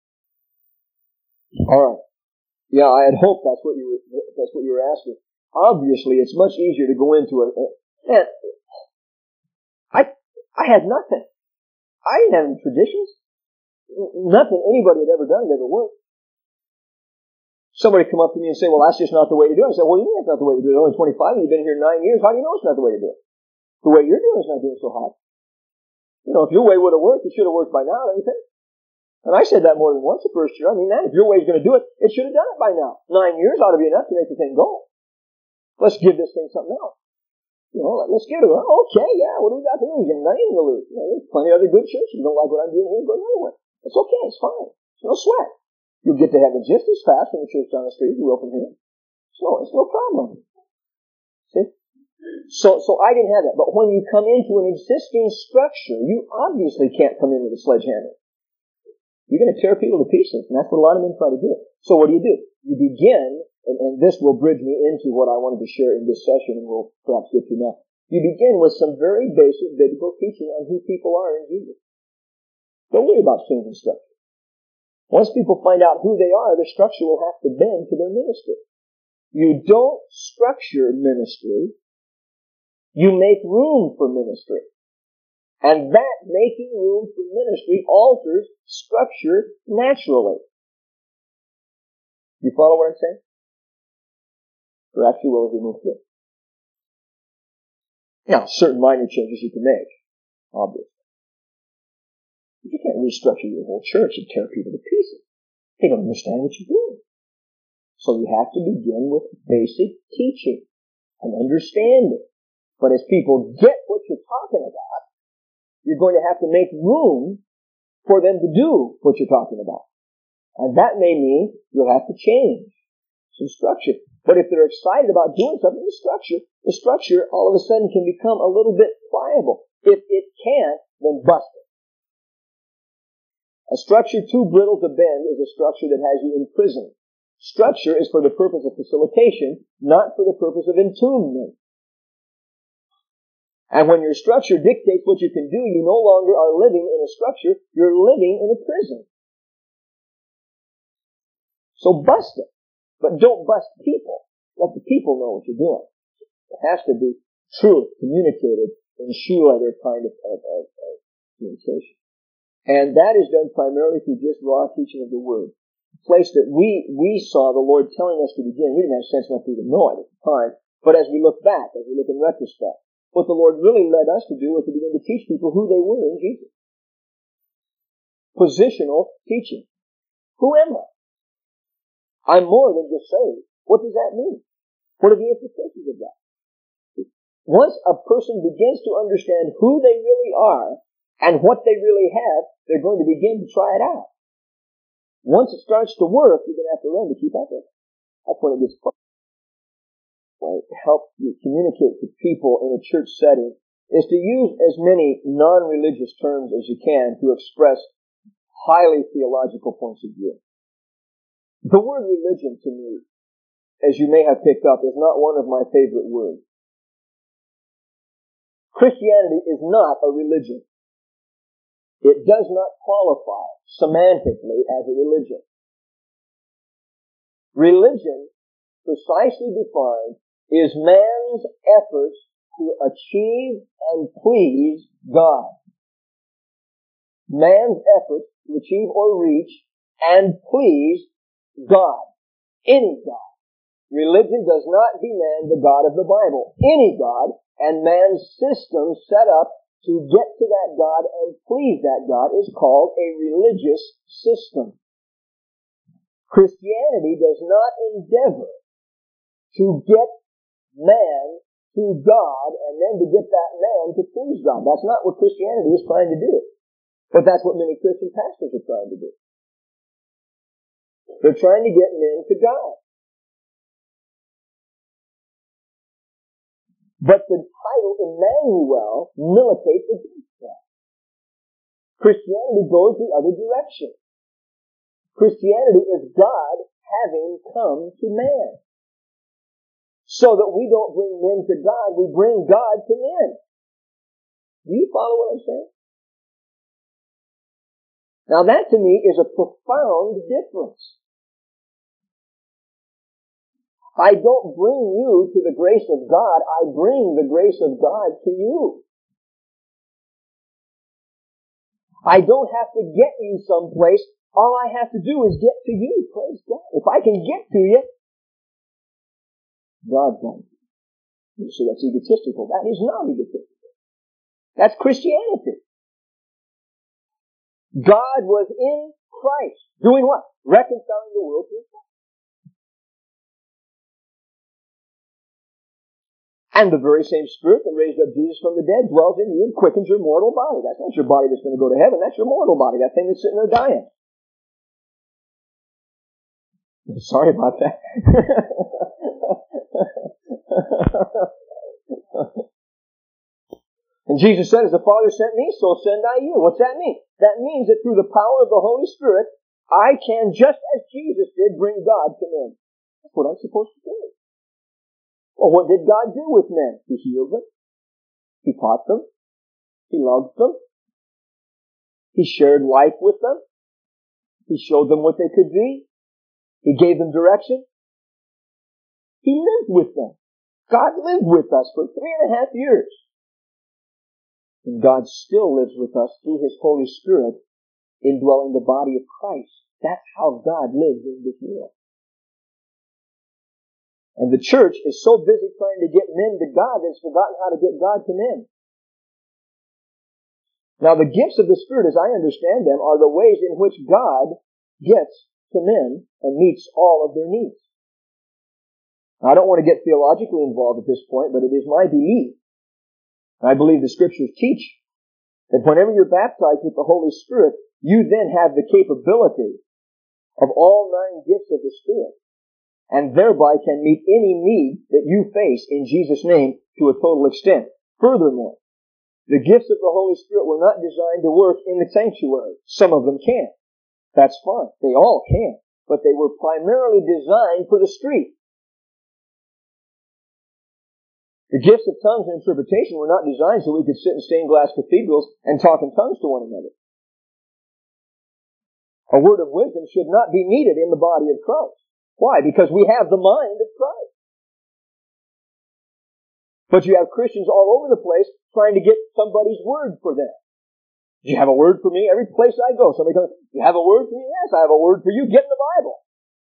All right. Yeah, I had hoped that's what you were, that's what you were asking. Obviously, it's much easier to go into a, man, I, I had nothing. I didn't have any traditions. Nothing anybody had ever done had ever worked. Somebody come up to me and say, well, that's just not the way to do it. I said, well, you know that's not the way to do it. You're only twenty-five and you've been here nine years. How do you know it's not the way to do it? The way you're doing it's not doing so hot. You know, if your way would have worked, it should have worked by now, don't you think? And I said that more than once the first year. I mean, man, if your way's going to do it, it should have done it by now. Nine years ought to be enough to make the thing go. Let's give this thing something else. You know, let's give it a go. Okay, yeah, what do we got to lose? You've got nothing to lose. You know, there's plenty of other good churches. You don't like what I'm doing here, go another one. It's okay, it's fine. It's no sweat. You'll get to heaven just as fast from the church down the street as you will from here. So it's no problem. See? So, so I didn't have that. But when you come into an existing structure, you obviously can't come in with a sledgehammer. You're going to tear people to pieces, and that's what a lot of men try to do. So what do you do? You begin, and, and this will bridge me into what I wanted to share in this session, and we'll perhaps get to now. You begin with some very basic biblical teaching on who people are in Jesus. Don't worry about changing structure. Once people find out who they are, the structure will have to bend to their ministry. You don't structure ministry. You make room for ministry. And that making room for ministry alters structure naturally. You follow what I'm saying? Perhaps you will as we move through. Now, certain minor changes you can make, obviously. But you can't restructure your whole church and tear people to pieces. They don't understand what you're doing. So you have to begin with basic teaching and understanding. But as people get what you're talking about, you're going to have to make room for them to do what you're talking about. And that may mean you'll have to change some structure. But if they're excited about doing something, the structure, the structure all of a sudden can become a little bit pliable. If it can't, then bust it. A structure too brittle to bend is a structure that has you imprisoned. Structure is for the purpose of facilitation, not for the purpose of entombment. And when your structure dictates what you can do, you no longer are living in a structure, you're living in a prison. So bust it. But don't bust people. Let the people know what you're doing. It has to be truth communicated in shoe leather kind of, of, of, of communication. And that is done primarily through just raw teaching of the Word. A place that we, we saw the Lord telling us to begin. We didn't have sense enough to even know it at the time. But as we look back, as we look in retrospect, what the Lord really led us to do was to begin to teach people who they were in Jesus. Positional teaching. Who am I? I'm more than just saved. What does that mean? What are the implications of that? Once a person begins to understand who they really are and what they really have, they're going to begin to try it out. Once it starts to work, you're going to have to learn to keep up with it. That's when it gets fun. Right? Help you communicate to people in a church setting is to use as many non-religious terms as you can to express highly theological points of view. The word religion to me, as you may have picked up, is not one of my favorite words. Christianity is not a religion. It does not qualify semantically as a religion. Religion, precisely defined, is man's efforts to achieve and please God. Man's efforts to achieve or reach and please God. Any God. Religion does not demand the God of the Bible. Any God, and man's system set up to get to that God and please that God is called a religious system. Christianity does not endeavor to get man to God and then to get that man to please God. That's not what Christianity is trying to do. But that's what many Christian pastors are trying to do. They're trying to get men to God. But the title Emmanuel militates against that. Christianity goes the other direction. Christianity is God having come to man. So that we don't bring men to God, we bring God to men. Do you follow what I'm saying? Now that to me is a profound difference. I don't bring you to the grace of God, I bring the grace of God to you. I don't have to get you someplace, all I have to do is get to you, praise God. If I can get to you, God's done. You say that's egotistical. That is not egotistical. That's Christianity. God was in Christ. Doing what? Reconciling the world to himself. And the very same Spirit that raised up Jesus from the dead dwells in you and quickens your mortal body. That's not your body that's going to go to heaven. That's your mortal body. That thing that's sitting there dying. Sorry about that. And Jesus said, as the Father sent me, so send I you. What's that mean? That means that through the power of the Holy Spirit, I can, just as Jesus did, bring God to men. That's what I'm supposed to do. Well, what did God do with men? He healed them. He taught them. He loved them. He shared life with them. He showed them what they could be. He gave them direction. He lived with them. God lived with us for three and a half years. And God still lives with us through His Holy Spirit indwelling the body of Christ. That's how God lives in this world. And the church is so busy trying to get men to God that it's forgotten how to get God to men. Now the gifts of the Spirit, as I understand them, are the ways in which God gets to men and meets all of their needs. Now, I don't want to get theologically involved at this point, but it is my belief, I believe the Scriptures teach, that whenever you're baptized with the Holy Spirit, you then have the capability of all nine gifts of the Spirit, and thereby can meet any need that you face in Jesus' name to a total extent. Furthermore, the gifts of the Holy Spirit were not designed to work in the sanctuary. Some of them can. That's fine. They all can. But they were primarily designed for the street. The gifts of tongues and interpretation were not designed so we could sit in stained glass cathedrals and talk in tongues to one another. A word of wisdom should not be needed in the body of Christ. Why? Because we have the mind of Christ. But you have Christians all over the place trying to get somebody's word for them. Do you have a word for me? Every place I go, somebody comes, do you have a word for me? Yes, I have a word for you. Get in the Bible.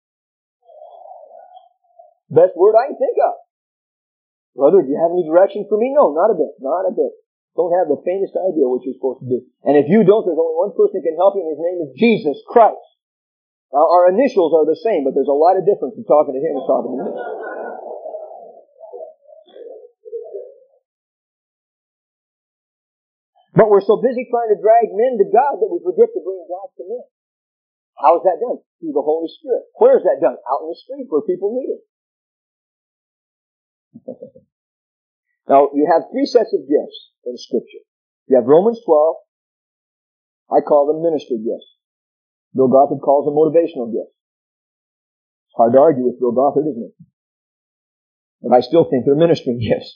Best word I can think of. Brother, do you have any direction for me? No, not a bit. Not a bit. Don't have the faintest idea what you're supposed to do. And if you don't, there's only one person that can help you, and his name is Jesus Christ. Now, our initials are the same, but there's a lot of difference in talking to him and talking to me. But we're so busy trying to drag men to God that we forget to bring God to men. How is that done? Through the Holy Spirit. Where is that done? Out in the street where people need it. Now, you have three sets of gifts in Scripture. You have Romans twelve. I call them ministry gifts. Bill Gothard calls them motivational gifts. It's hard to argue with Bill Gothard, isn't it? But I still think they're ministry gifts.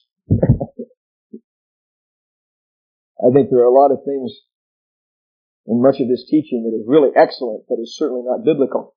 I think there are a lot of things in much of this teaching that is really excellent, but is certainly not biblical.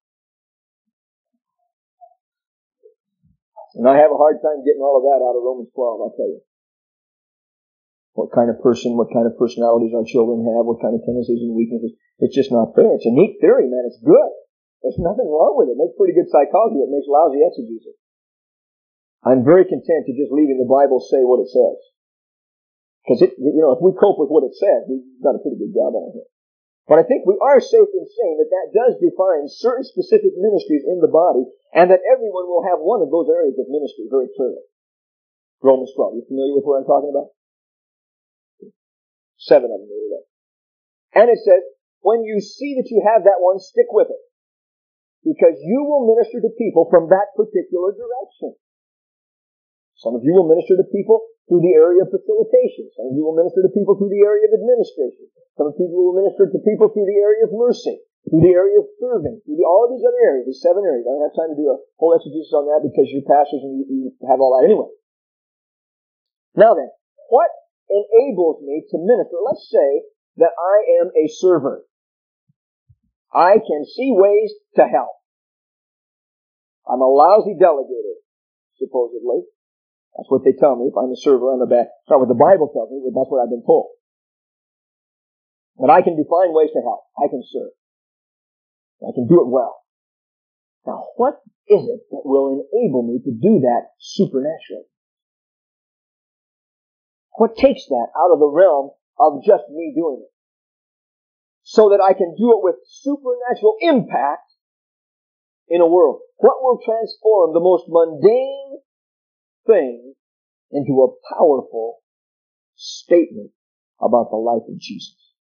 And I have a hard time getting all of that out of Romans twelve, I'll tell you. What kind of person, what kind of personalities our children have, what kind of tendencies and weaknesses. It's just not fair. It's a neat theory, man. It's good. There's nothing wrong with it. It makes pretty good psychology. It makes lousy exegesis. I'm very content to just leaving the Bible say what it says. Because it, you know, if we cope with what it says, we've done a pretty good job on it. But I think we are safe in saying that that does define certain specific ministries in the body, and that everyone will have one of those areas of ministry very clearly. Romans twelve. You familiar with what I'm talking about? Seven of them are there. And it says, when you see that you have that one, stick with it. Because you will minister to people from that particular direction. Some of you will minister to people through the area of facilitation. Some of you will minister to people through the area of administration. Some of you will minister to people through the area of mercy, through the area of serving, through the, all of these other areas, these seven areas. I don't have time to do a whole exegesis on that because you're pastors and you, you have all that anyway. Now then, what enables me to minister? Let's say that I am a server. I can see ways to help. I'm a lousy delegator, supposedly. That's what they tell me. If I'm a server, I'm a bad. It's not what the Bible tells me, but that's what I've been told. But I can define ways to help. I can serve. I can do it well. Now, what is it that will enable me to do that supernaturally? What takes that out of the realm of just me doing it? So that I can do it with supernatural impact in a world. What will transform the most mundane thing into a powerful statement about the life of Jesus?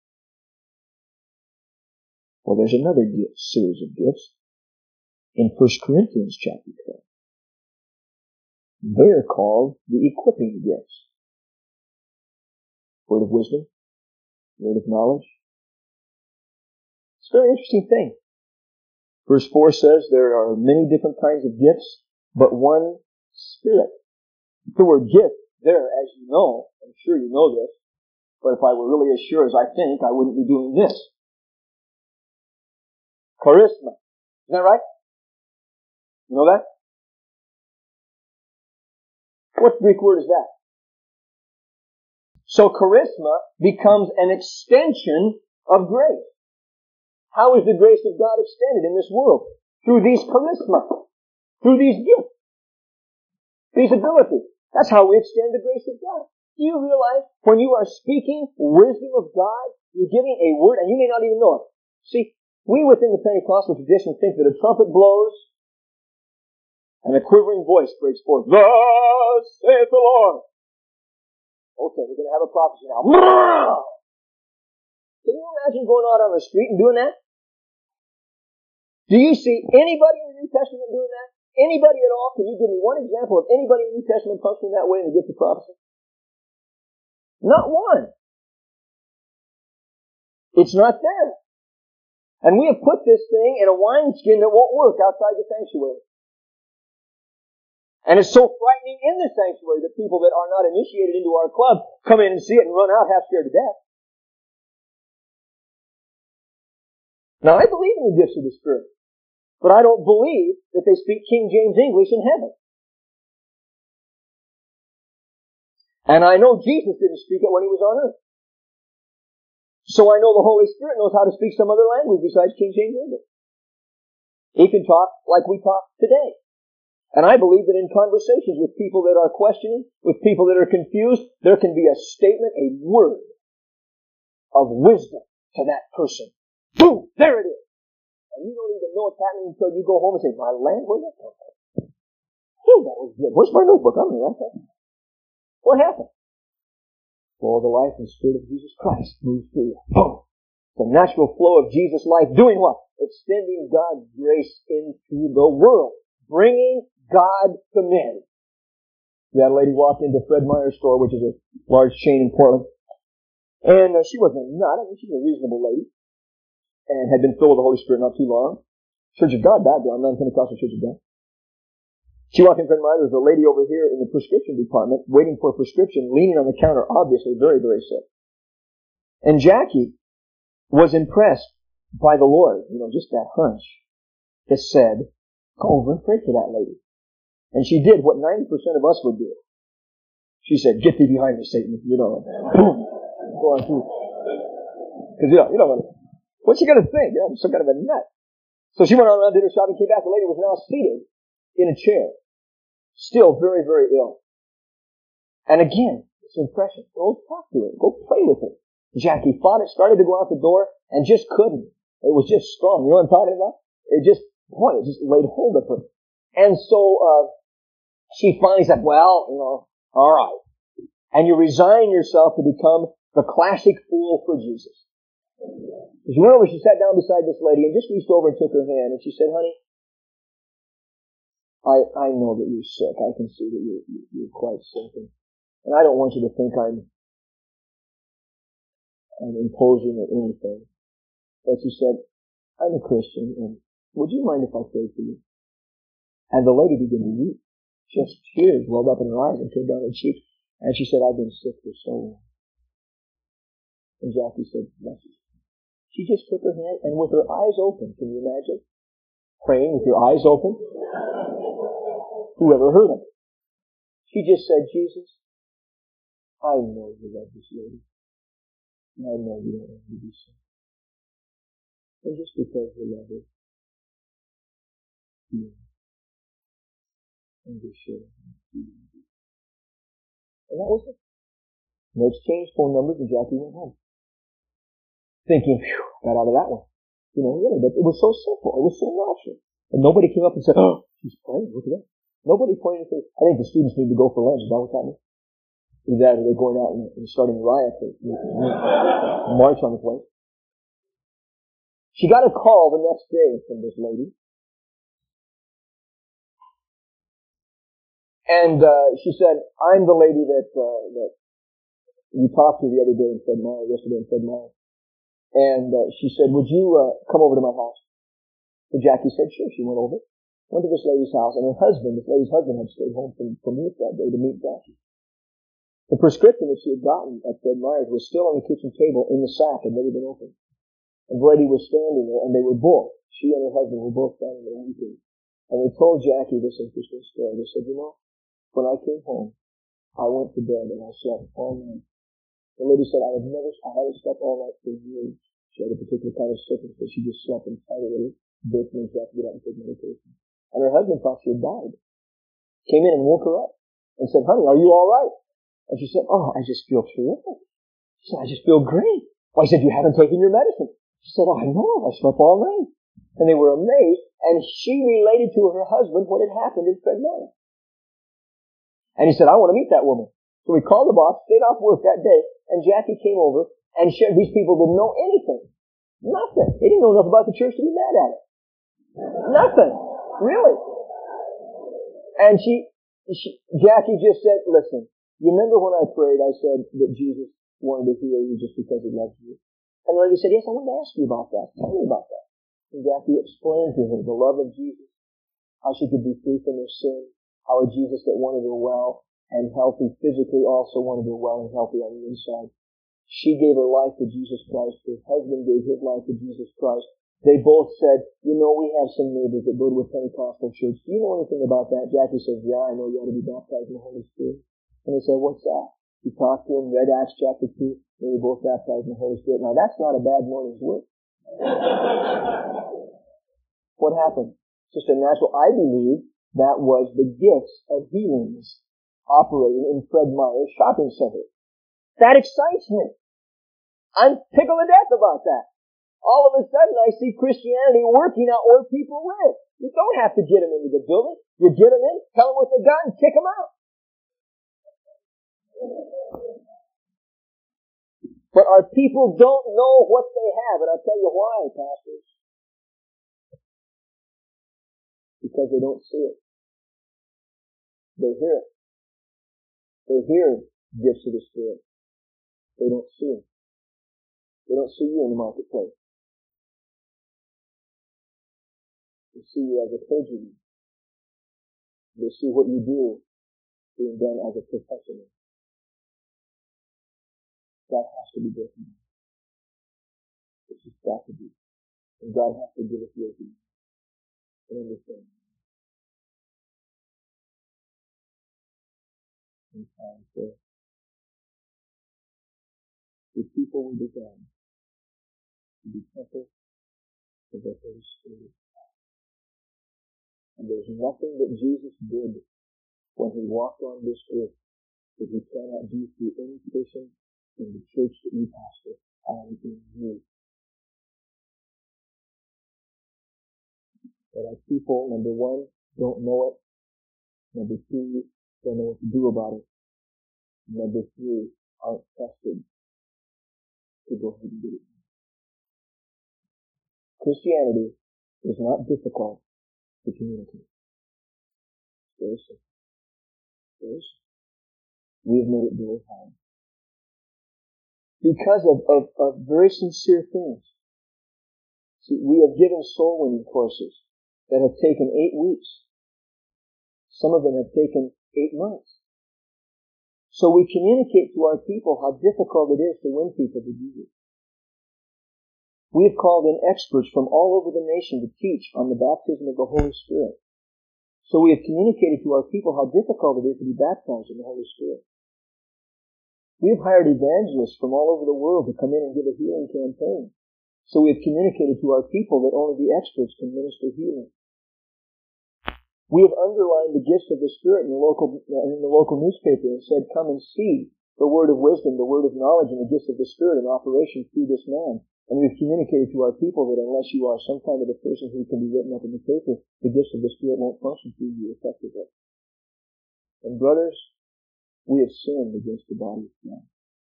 Well, there's another gift, series of gifts in First Corinthians chapter twelve. They're called the equipping gifts. Word of wisdom, word of knowledge. It's a very interesting thing. Verse four says there are many different kinds of gifts, but one Spirit. The word gift there, as you know, I'm sure you know this, but if I were really as sure as I think, I wouldn't be doing this. Charisma. Isn't that right? You know that? What Greek word is that? So charisma becomes an extension of grace. How is the grace of God extended in this world? Through these charisma. Through these gifts. These abilities. That's how we extend the grace of God. Do you realize when you are speaking wisdom of God, you're giving a word and you may not even know it. See, we within the Pentecostal tradition think that a trumpet blows and a quivering voice breaks forth. Thus saith the Lord. Okay, we're going to have a prophecy now. Can you imagine going out on the street and doing that? Do you see anybody in the New Testament doing that? Anybody at all? Can you give me one example of anybody in the New Testament functioning that way in the gift of prophecy? Not one. It's not there. And we have put this thing in a wineskin that won't work outside the sanctuary. And it's so frightening in the sanctuary that people that are not initiated into our club come in and see it and run out half scared to death. Now, I believe in the gifts of the Spirit, but I don't believe that they speak King James English in heaven. And I know Jesus didn't speak it when he was on earth. So I know the Holy Spirit knows how to speak some other language besides King James English. He can talk like we talk today. And I believe that in conversations with people that are questioning, with people that are confused, there can be a statement, a word of wisdom to that person. Boom! There it is. And you don't even know what's happening until you go home and say, my land, where's that from? Oh, that was good. Where's my notebook? I'm going to write that. What happened? Well, the life and Spirit of Jesus Christ moves through you. Boom! The natural flow of Jesus' life doing what? Extending God's grace into the world. Bringing God to men. That lady walked into Fred Meyer's store, which is a large chain in Portland. And uh, she wasn't a nut. I mean, she was a reasonable lady. And had been filled with the Holy Spirit not too long. Church of God background, non-Pentecostal Church of God. She walked in Fred Meyer. There's a lady over here in the prescription department waiting for a prescription, leaning on the counter, obviously very, very sick. And Jackie was impressed by the Lord, you know, just that hunch that said, go over and pray for that lady. And she did what ninety percent of us would do. She said, get thee behind me, Satan. You know, boom. Go on through. Because, you know, you know, what's she going to think? You know, I'm some kind of a nut. So she went on around, did her shopping, came back. The lady was now seated in a chair. Still very, very ill. And again, this impression. Go talk to her. Go pray with her. Jackie fought it, started to go out the door, and just couldn't. It was just strong. You know what I'm talking about? It just, boy, it just laid hold of her. And so, uh, she finally said, well, you know, all right. And you resign yourself to become the classic fool for Jesus. She went over, she sat down beside this lady and just reached over and took her hand. And she said, honey, I, I know that you're sick. I can see that you're, you're quite sick. And And I don't want you to think I'm, I'm imposing or anything. But she said, I'm a Christian, and would you mind if I prayed for you? And the lady began to weep. Just tears welled up in her eyes and came down her cheeks. And she said, I've been sick for so long. And Jackie said, bless you. She just took her hand, and with her eyes open, can you imagine? Praying with your eyes open? Whoever heard of it? She just said, Jesus, I know you love this lady. And I know you don't want me to be sick. And just because you love her, you and just share it. And that was it. And they exchanged phone numbers, and Jackie went home. Thinking, phew, got out of that one. You know, really, but it was so simple. It was so natural. And nobody came up and said, oh, she's praying, look at that. Nobody pointed to, I think the students need to go for lunch. Is that what's happening? Is that they're going out and, and starting a riot to march on the place? She got a call the next day from this lady. And, uh, she said, I'm the lady that, uh, that you talked to the other day in Fred Meyer, yesterday in Fred Meyer. And uh, she said, would you uh, come over to my house? So Jackie said, sure. She went over, went to this lady's house, and her husband, this lady's husband had stayed home from, from work that day to meet Jackie. The prescription that she had gotten at Fred Meyer's was still on the kitchen table in the sack, had never been opened. And Brady was standing there, and they were both, she and her husband were both standing there weeping. And they told Jackie this interesting story. They said, you know, when I came home, I went to bed and I slept all night. The lady said, I had never, I hadn't slept all night for years. She had a particular kind of sickness that she just slept entirely. Bit means you have to get up and take medication. And her husband thought she had died. Came in and woke her up and said, honey, are you all right? And she said, oh, I just feel terrific. She said, I just feel great. Well, I said, you haven't taken your medicine. She said, oh, I know, I slept all night. And they were amazed, and she related to her husband what had happened in Fred Meyer. And he said, I want to meet that woman. So we called the boss, stayed off work that day, and Jackie came over and shared. These people didn't know anything. Nothing. They didn't know enough about the church to be mad at it. Nothing. Really. And she, she, Jackie just said, listen, you remember when I prayed, I said that Jesus wanted to heal you just because he loves you? And the lady said, yes, I wanted to ask you about that. Tell me about that. And Jackie explained to her the love of Jesus, how she could be free from her sin, how a Jesus that wanted her well and healthy physically also wanted her well and healthy on the inside. She gave her life to Jesus Christ. Her husband gave his life to Jesus Christ. They both said, you know, we have some neighbors that go to a Pentecostal church. Do you know anything about that? Jackie says, yeah, I know you ought to be baptized in the Holy Spirit. And they said, what's that? He talked to him, read Acts chapter two. They were both baptized in the Holy Spirit. Now that's not a bad morning's work. What happened? Just a natural, I believe that was the gifts of healings operating in Fred Meyer's shopping center. That excites me. I'm tickled to death about that. All of a sudden I see Christianity working out where people live. You don't have to get them into the building. You get them in, tell them what they got, and kick them out. But our people don't know what they have, and I'll tell you why, pastors. Because they don't see it. They hear it. They hear gifts of the Spirit. They don't see it. They don't see you in the marketplace. They see you as a clergyman. They see what you do being done as a professional. That has to be broken. This has got to be. And God has to give us wisdom and understanding. And time for the people we designed to be temples of the Holy Spirit. And there's nothing that Jesus did when he walked on this earth that he cannot do through any person in the church that you pastor and in you. But our people, number one, don't know it. Number two, don't know what to do about it. Number three, aren't tested to go ahead and do it. Christianity is not difficult to communicate. Very simple. Very simple. We have made it very hard. Because of, of, of very sincere things. See, we have given soul winning courses that have taken eight weeks. Some of them have taken eight months. So we communicate to our people how difficult it is to win people to Jesus. We have called in experts from all over the nation to teach on the baptism of the Holy Spirit. So we have communicated to our people how difficult it is to be baptized in the Holy Spirit. We have hired evangelists from all over the world to come in and give a healing campaign. So we have communicated to our people that only the experts can minister healing. We have underlined the gifts of the Spirit in the local in the local newspaper and said, come and see the word of wisdom, the word of knowledge, and the gifts of the Spirit in operation through this man. And we've communicated to our people that unless you are some kind of a person who can be written up in the paper, the gifts of the Spirit won't function through you effectively. And brothers, we have sinned against the body of Christ.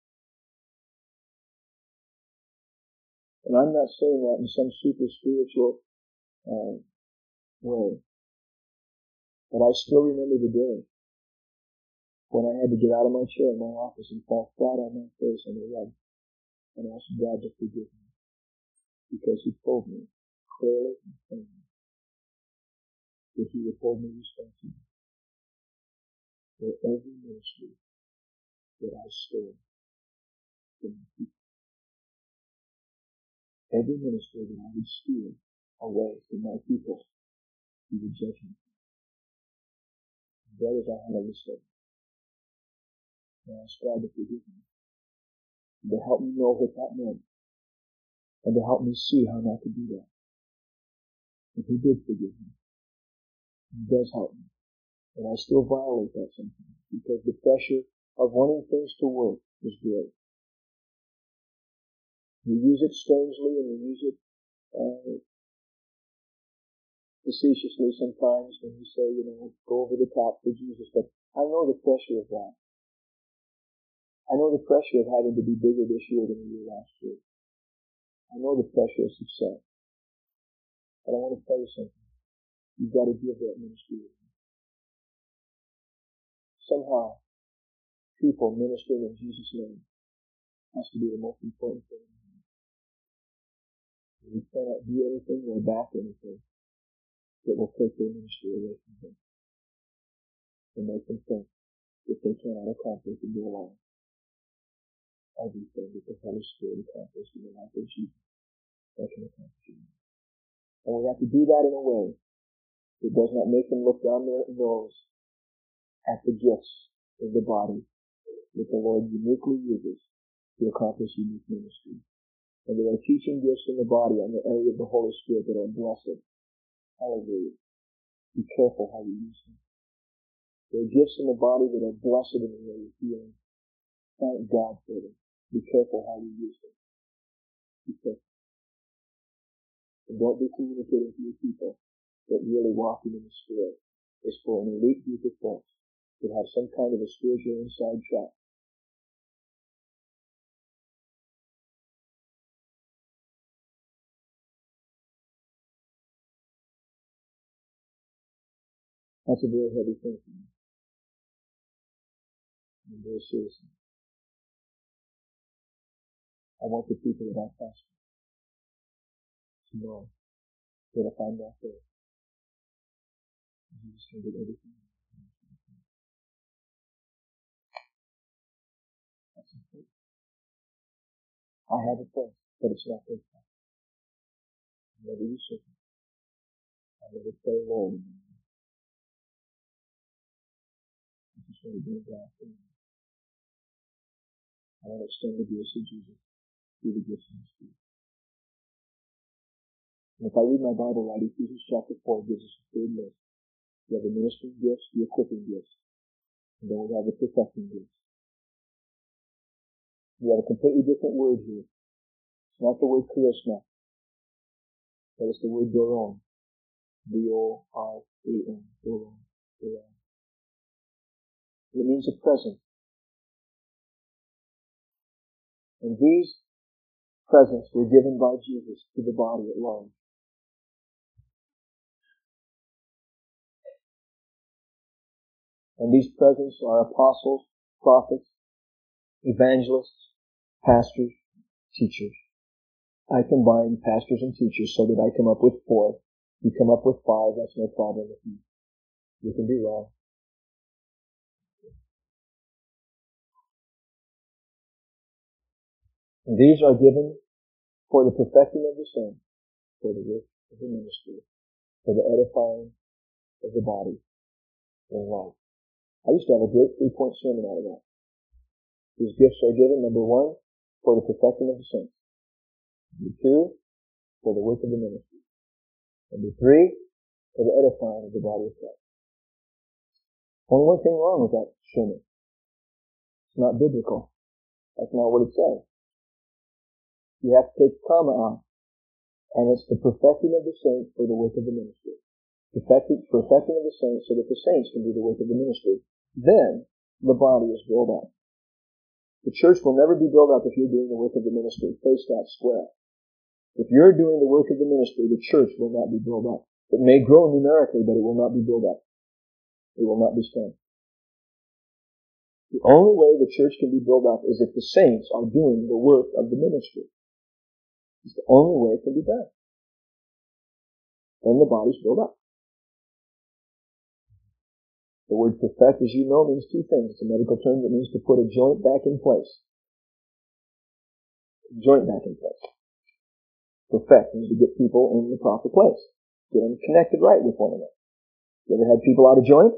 And I'm not saying that in some super spiritual uh, way. But I still remember the day when I had to get out of my chair in my office and fall flat on my face on the rug and ask God to forgive me. Because He told me clearly and plainly that He would hold me responsible for every ministry that I stole from my people. Every ministry that I would steal away from my people, He would judge me. Brothers, I had a mistake. And I asked God to forgive me. And to help me know what that meant. And to help me see how not to do that. And He did forgive me. He does help me. And I still violate that sometimes. Because the pressure of wanting things to work is great. We use it strangely and we use it uh, facetiously sometimes when we say, you know, go over the top for Jesus. But I know the pressure of that. I know the pressure of having to be bigger this year than we were last year. I know the pressure of success. But I want to tell you something. You've got to give that ministry. Somehow, people ministering in Jesus' name has to be the most important thing. We cannot do anything or back anything that will take their ministry away from them and make them think that they cannot accomplish in their life everything that the Holy Spirit accomplished in the life of Jesus. That can accomplish it. And we have to do that in a way that does not make them look down their nose at the gifts of the body that the Lord uniquely uses to accomplish unique ministry. And there are teaching gifts in the body on the area of the Holy Spirit that are blessed. Hallelujah. Be careful how you use them. There are gifts in the body that are blessed in the area of healing. Thank God for them. Be careful how you use them. Be careful. And don't be communicating to your people that really walking in the Spirit is for an elite group of folks that have some kind of a spiritual inside track. That's a very heavy thing for me. I'm very serious. I want the people that I pastor to know that if I'm not there, Jesus can get everything. That's important. I have a place, but it's not this time. I never use it. I never pray Lord. I just want to bring God for me. I want to extend the grace of Jesus through the gifts of the Spirit. And if I read my Bible right, Ephesians chapter four gives us a third list. We have the ministering gifts, the equipping gifts, and then we have the perfecting gifts. We have a completely different word here. It's not the word charisma, but it's the word doron. D O R A N. Doron. Doron. It means a presence. And these presents were given by Jesus to the body at large. And these presents are apostles, prophets, evangelists, pastors, teachers. I combine pastors and teachers so that I come up with four. You come up with five, that's no problem with you. You can be wrong. And these are given for the perfecting of the saints, for the work of the ministry, for the edifying of the body in life. I used to have a great three-point sermon out of that. These gifts are given, number one, for the perfecting of the saints. Number two, for the work of the ministry. Number three, for the edifying of the body of Christ. Only one thing wrong with that sermon. It's not biblical. That's not what it says. You have to take the comma out. And it's the perfecting of the saints for the work of the ministry. Perfecting, perfecting of the saints so that the saints can do the work of the ministry. Then, the body is built up. The church will never be built up if you're doing the work of the ministry. Face that square. If you're doing the work of the ministry, the church will not be built up. It may grow numerically, but it will not be built up. It will not be strong. The only way the church can be built up is if the saints are doing the work of the ministry. It's the only way it can be done. Then the body's built up. The word perfect, as you know, means two things. It's a medical term that means to put a joint back in place. Joint back in place. Perfect means to get people in the proper place. Get them connected right with one another. You ever had people out of joint?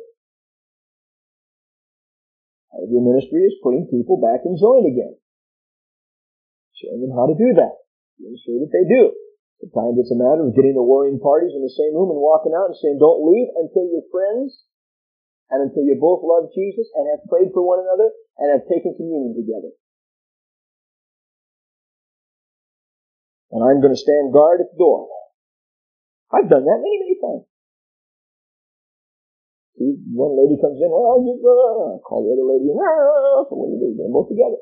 Part of your ministry is putting people back in joint again. Showing them how to do that. Making sure that they do. Sometimes it's a matter of getting the warring parties in the same room and walking out and saying, don't leave until you're friends and until you both love Jesus and have prayed for one another and have taken communion together. And I'm going to stand guard at the door. I've done that many, many times. See, one lady comes in, well, I'll just, uh, call the other lady in, uh, so what do you do? They're both together.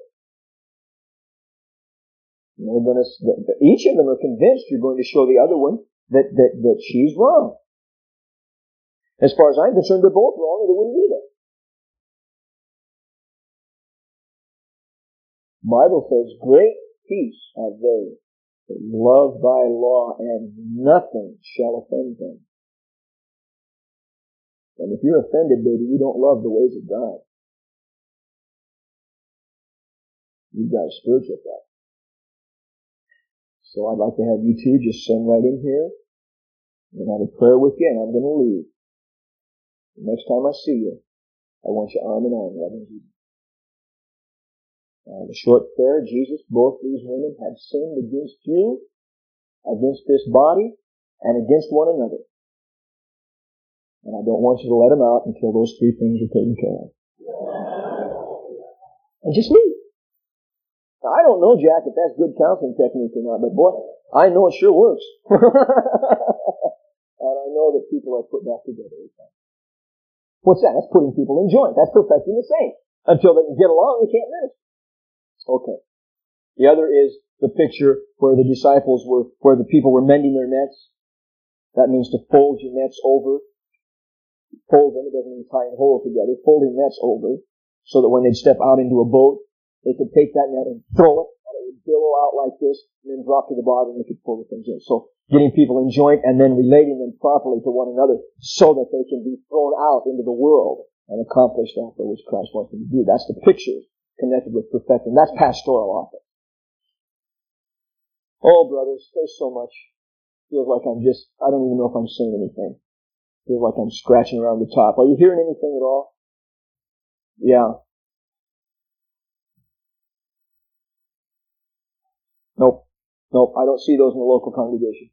And they're going to, each of them are convinced you're going to show the other one that, that, that she's wrong. As far as I'm concerned, they're both wrong, or they wouldn't be there. The Bible says, great peace have they that love thy law, and nothing shall offend them. And if you're offended, baby, you don't love the ways of God. You've got a spiritual problem. So I'd like to have you two just send right in here and have a prayer with you, and I'm going to leave. The next time I see you, I want you arm in arm, loving Jesus. Uh, the short prayer, Jesus, both these women have sinned against you, against this body, and against one another. And I don't want you to let them out until those three things are taken care of. And just leave. Now, I don't know, Jack, if that's good counseling technique or not, but boy, I know it sure works. And I know that people are put back together every time. What's that? That's putting people in joint. That's perfecting the saints. Until they can get along, they can't minister. Okay. The other is the picture where the disciples were, where the people were mending their nets. That means to fold your nets over. Fold them, it doesn't mean tying holes together. Folding nets over so that when they'd step out into a boat, they could take that net and throw it, and it would billow out like this, and then drop to the bottom, and they could pull the things in. So, getting people in joint and then relating them properly to one another so that they can be thrown out into the world and accomplish that for which Christ wants them to do. That's the picture connected with perfecting. That's pastoral office. Oh, brothers, there's so much. Feels like I'm just, I don't even know if I'm saying anything. Feels like I'm scratching around the top. Are you hearing anything at all? Yeah. Nope. Nope. I don't see those in the local congregation.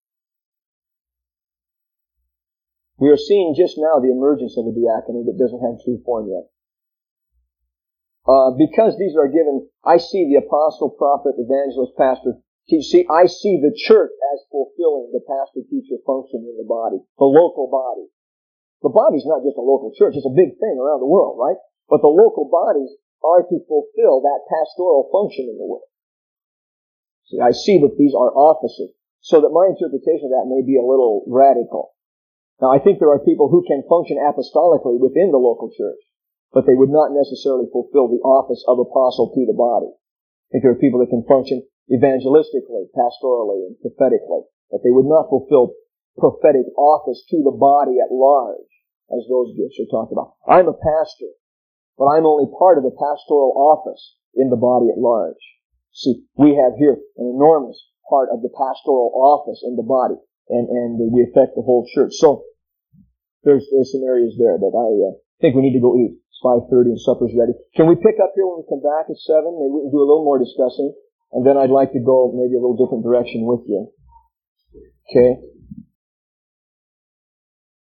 We are seeing just now the emergence of a diaconate that doesn't have true form yet. Uh, because these are given, I see the apostle, prophet, evangelist, pastor. See, I see the church as fulfilling the pastor-teacher function in the body, the local body. The body's not just a local church. It's a big thing around the world, right? But the local bodies are to fulfill that pastoral function in the world. See, I see that these are offices, so that my interpretation of that may be a little radical. Now, I think there are people who can function apostolically within the local church. but they would not necessarily fulfill the office of apostle to the body. I think there are people that can function evangelistically, pastorally, and prophetically, but they would not fulfill prophetic office to the body at large, as those gifts are talked about. I'm a pastor, but I'm only part of the pastoral office in the body at large. See, we have here an enormous part of the pastoral office in the body, and, and we affect the whole church. So, there's, there's some areas there that I uh, think we need to go eat. It's five thirty and supper's ready. Can we pick up here when we come back at seven? Maybe we can do a little more discussing, and then I'd like to go maybe a little different direction with you. Okay?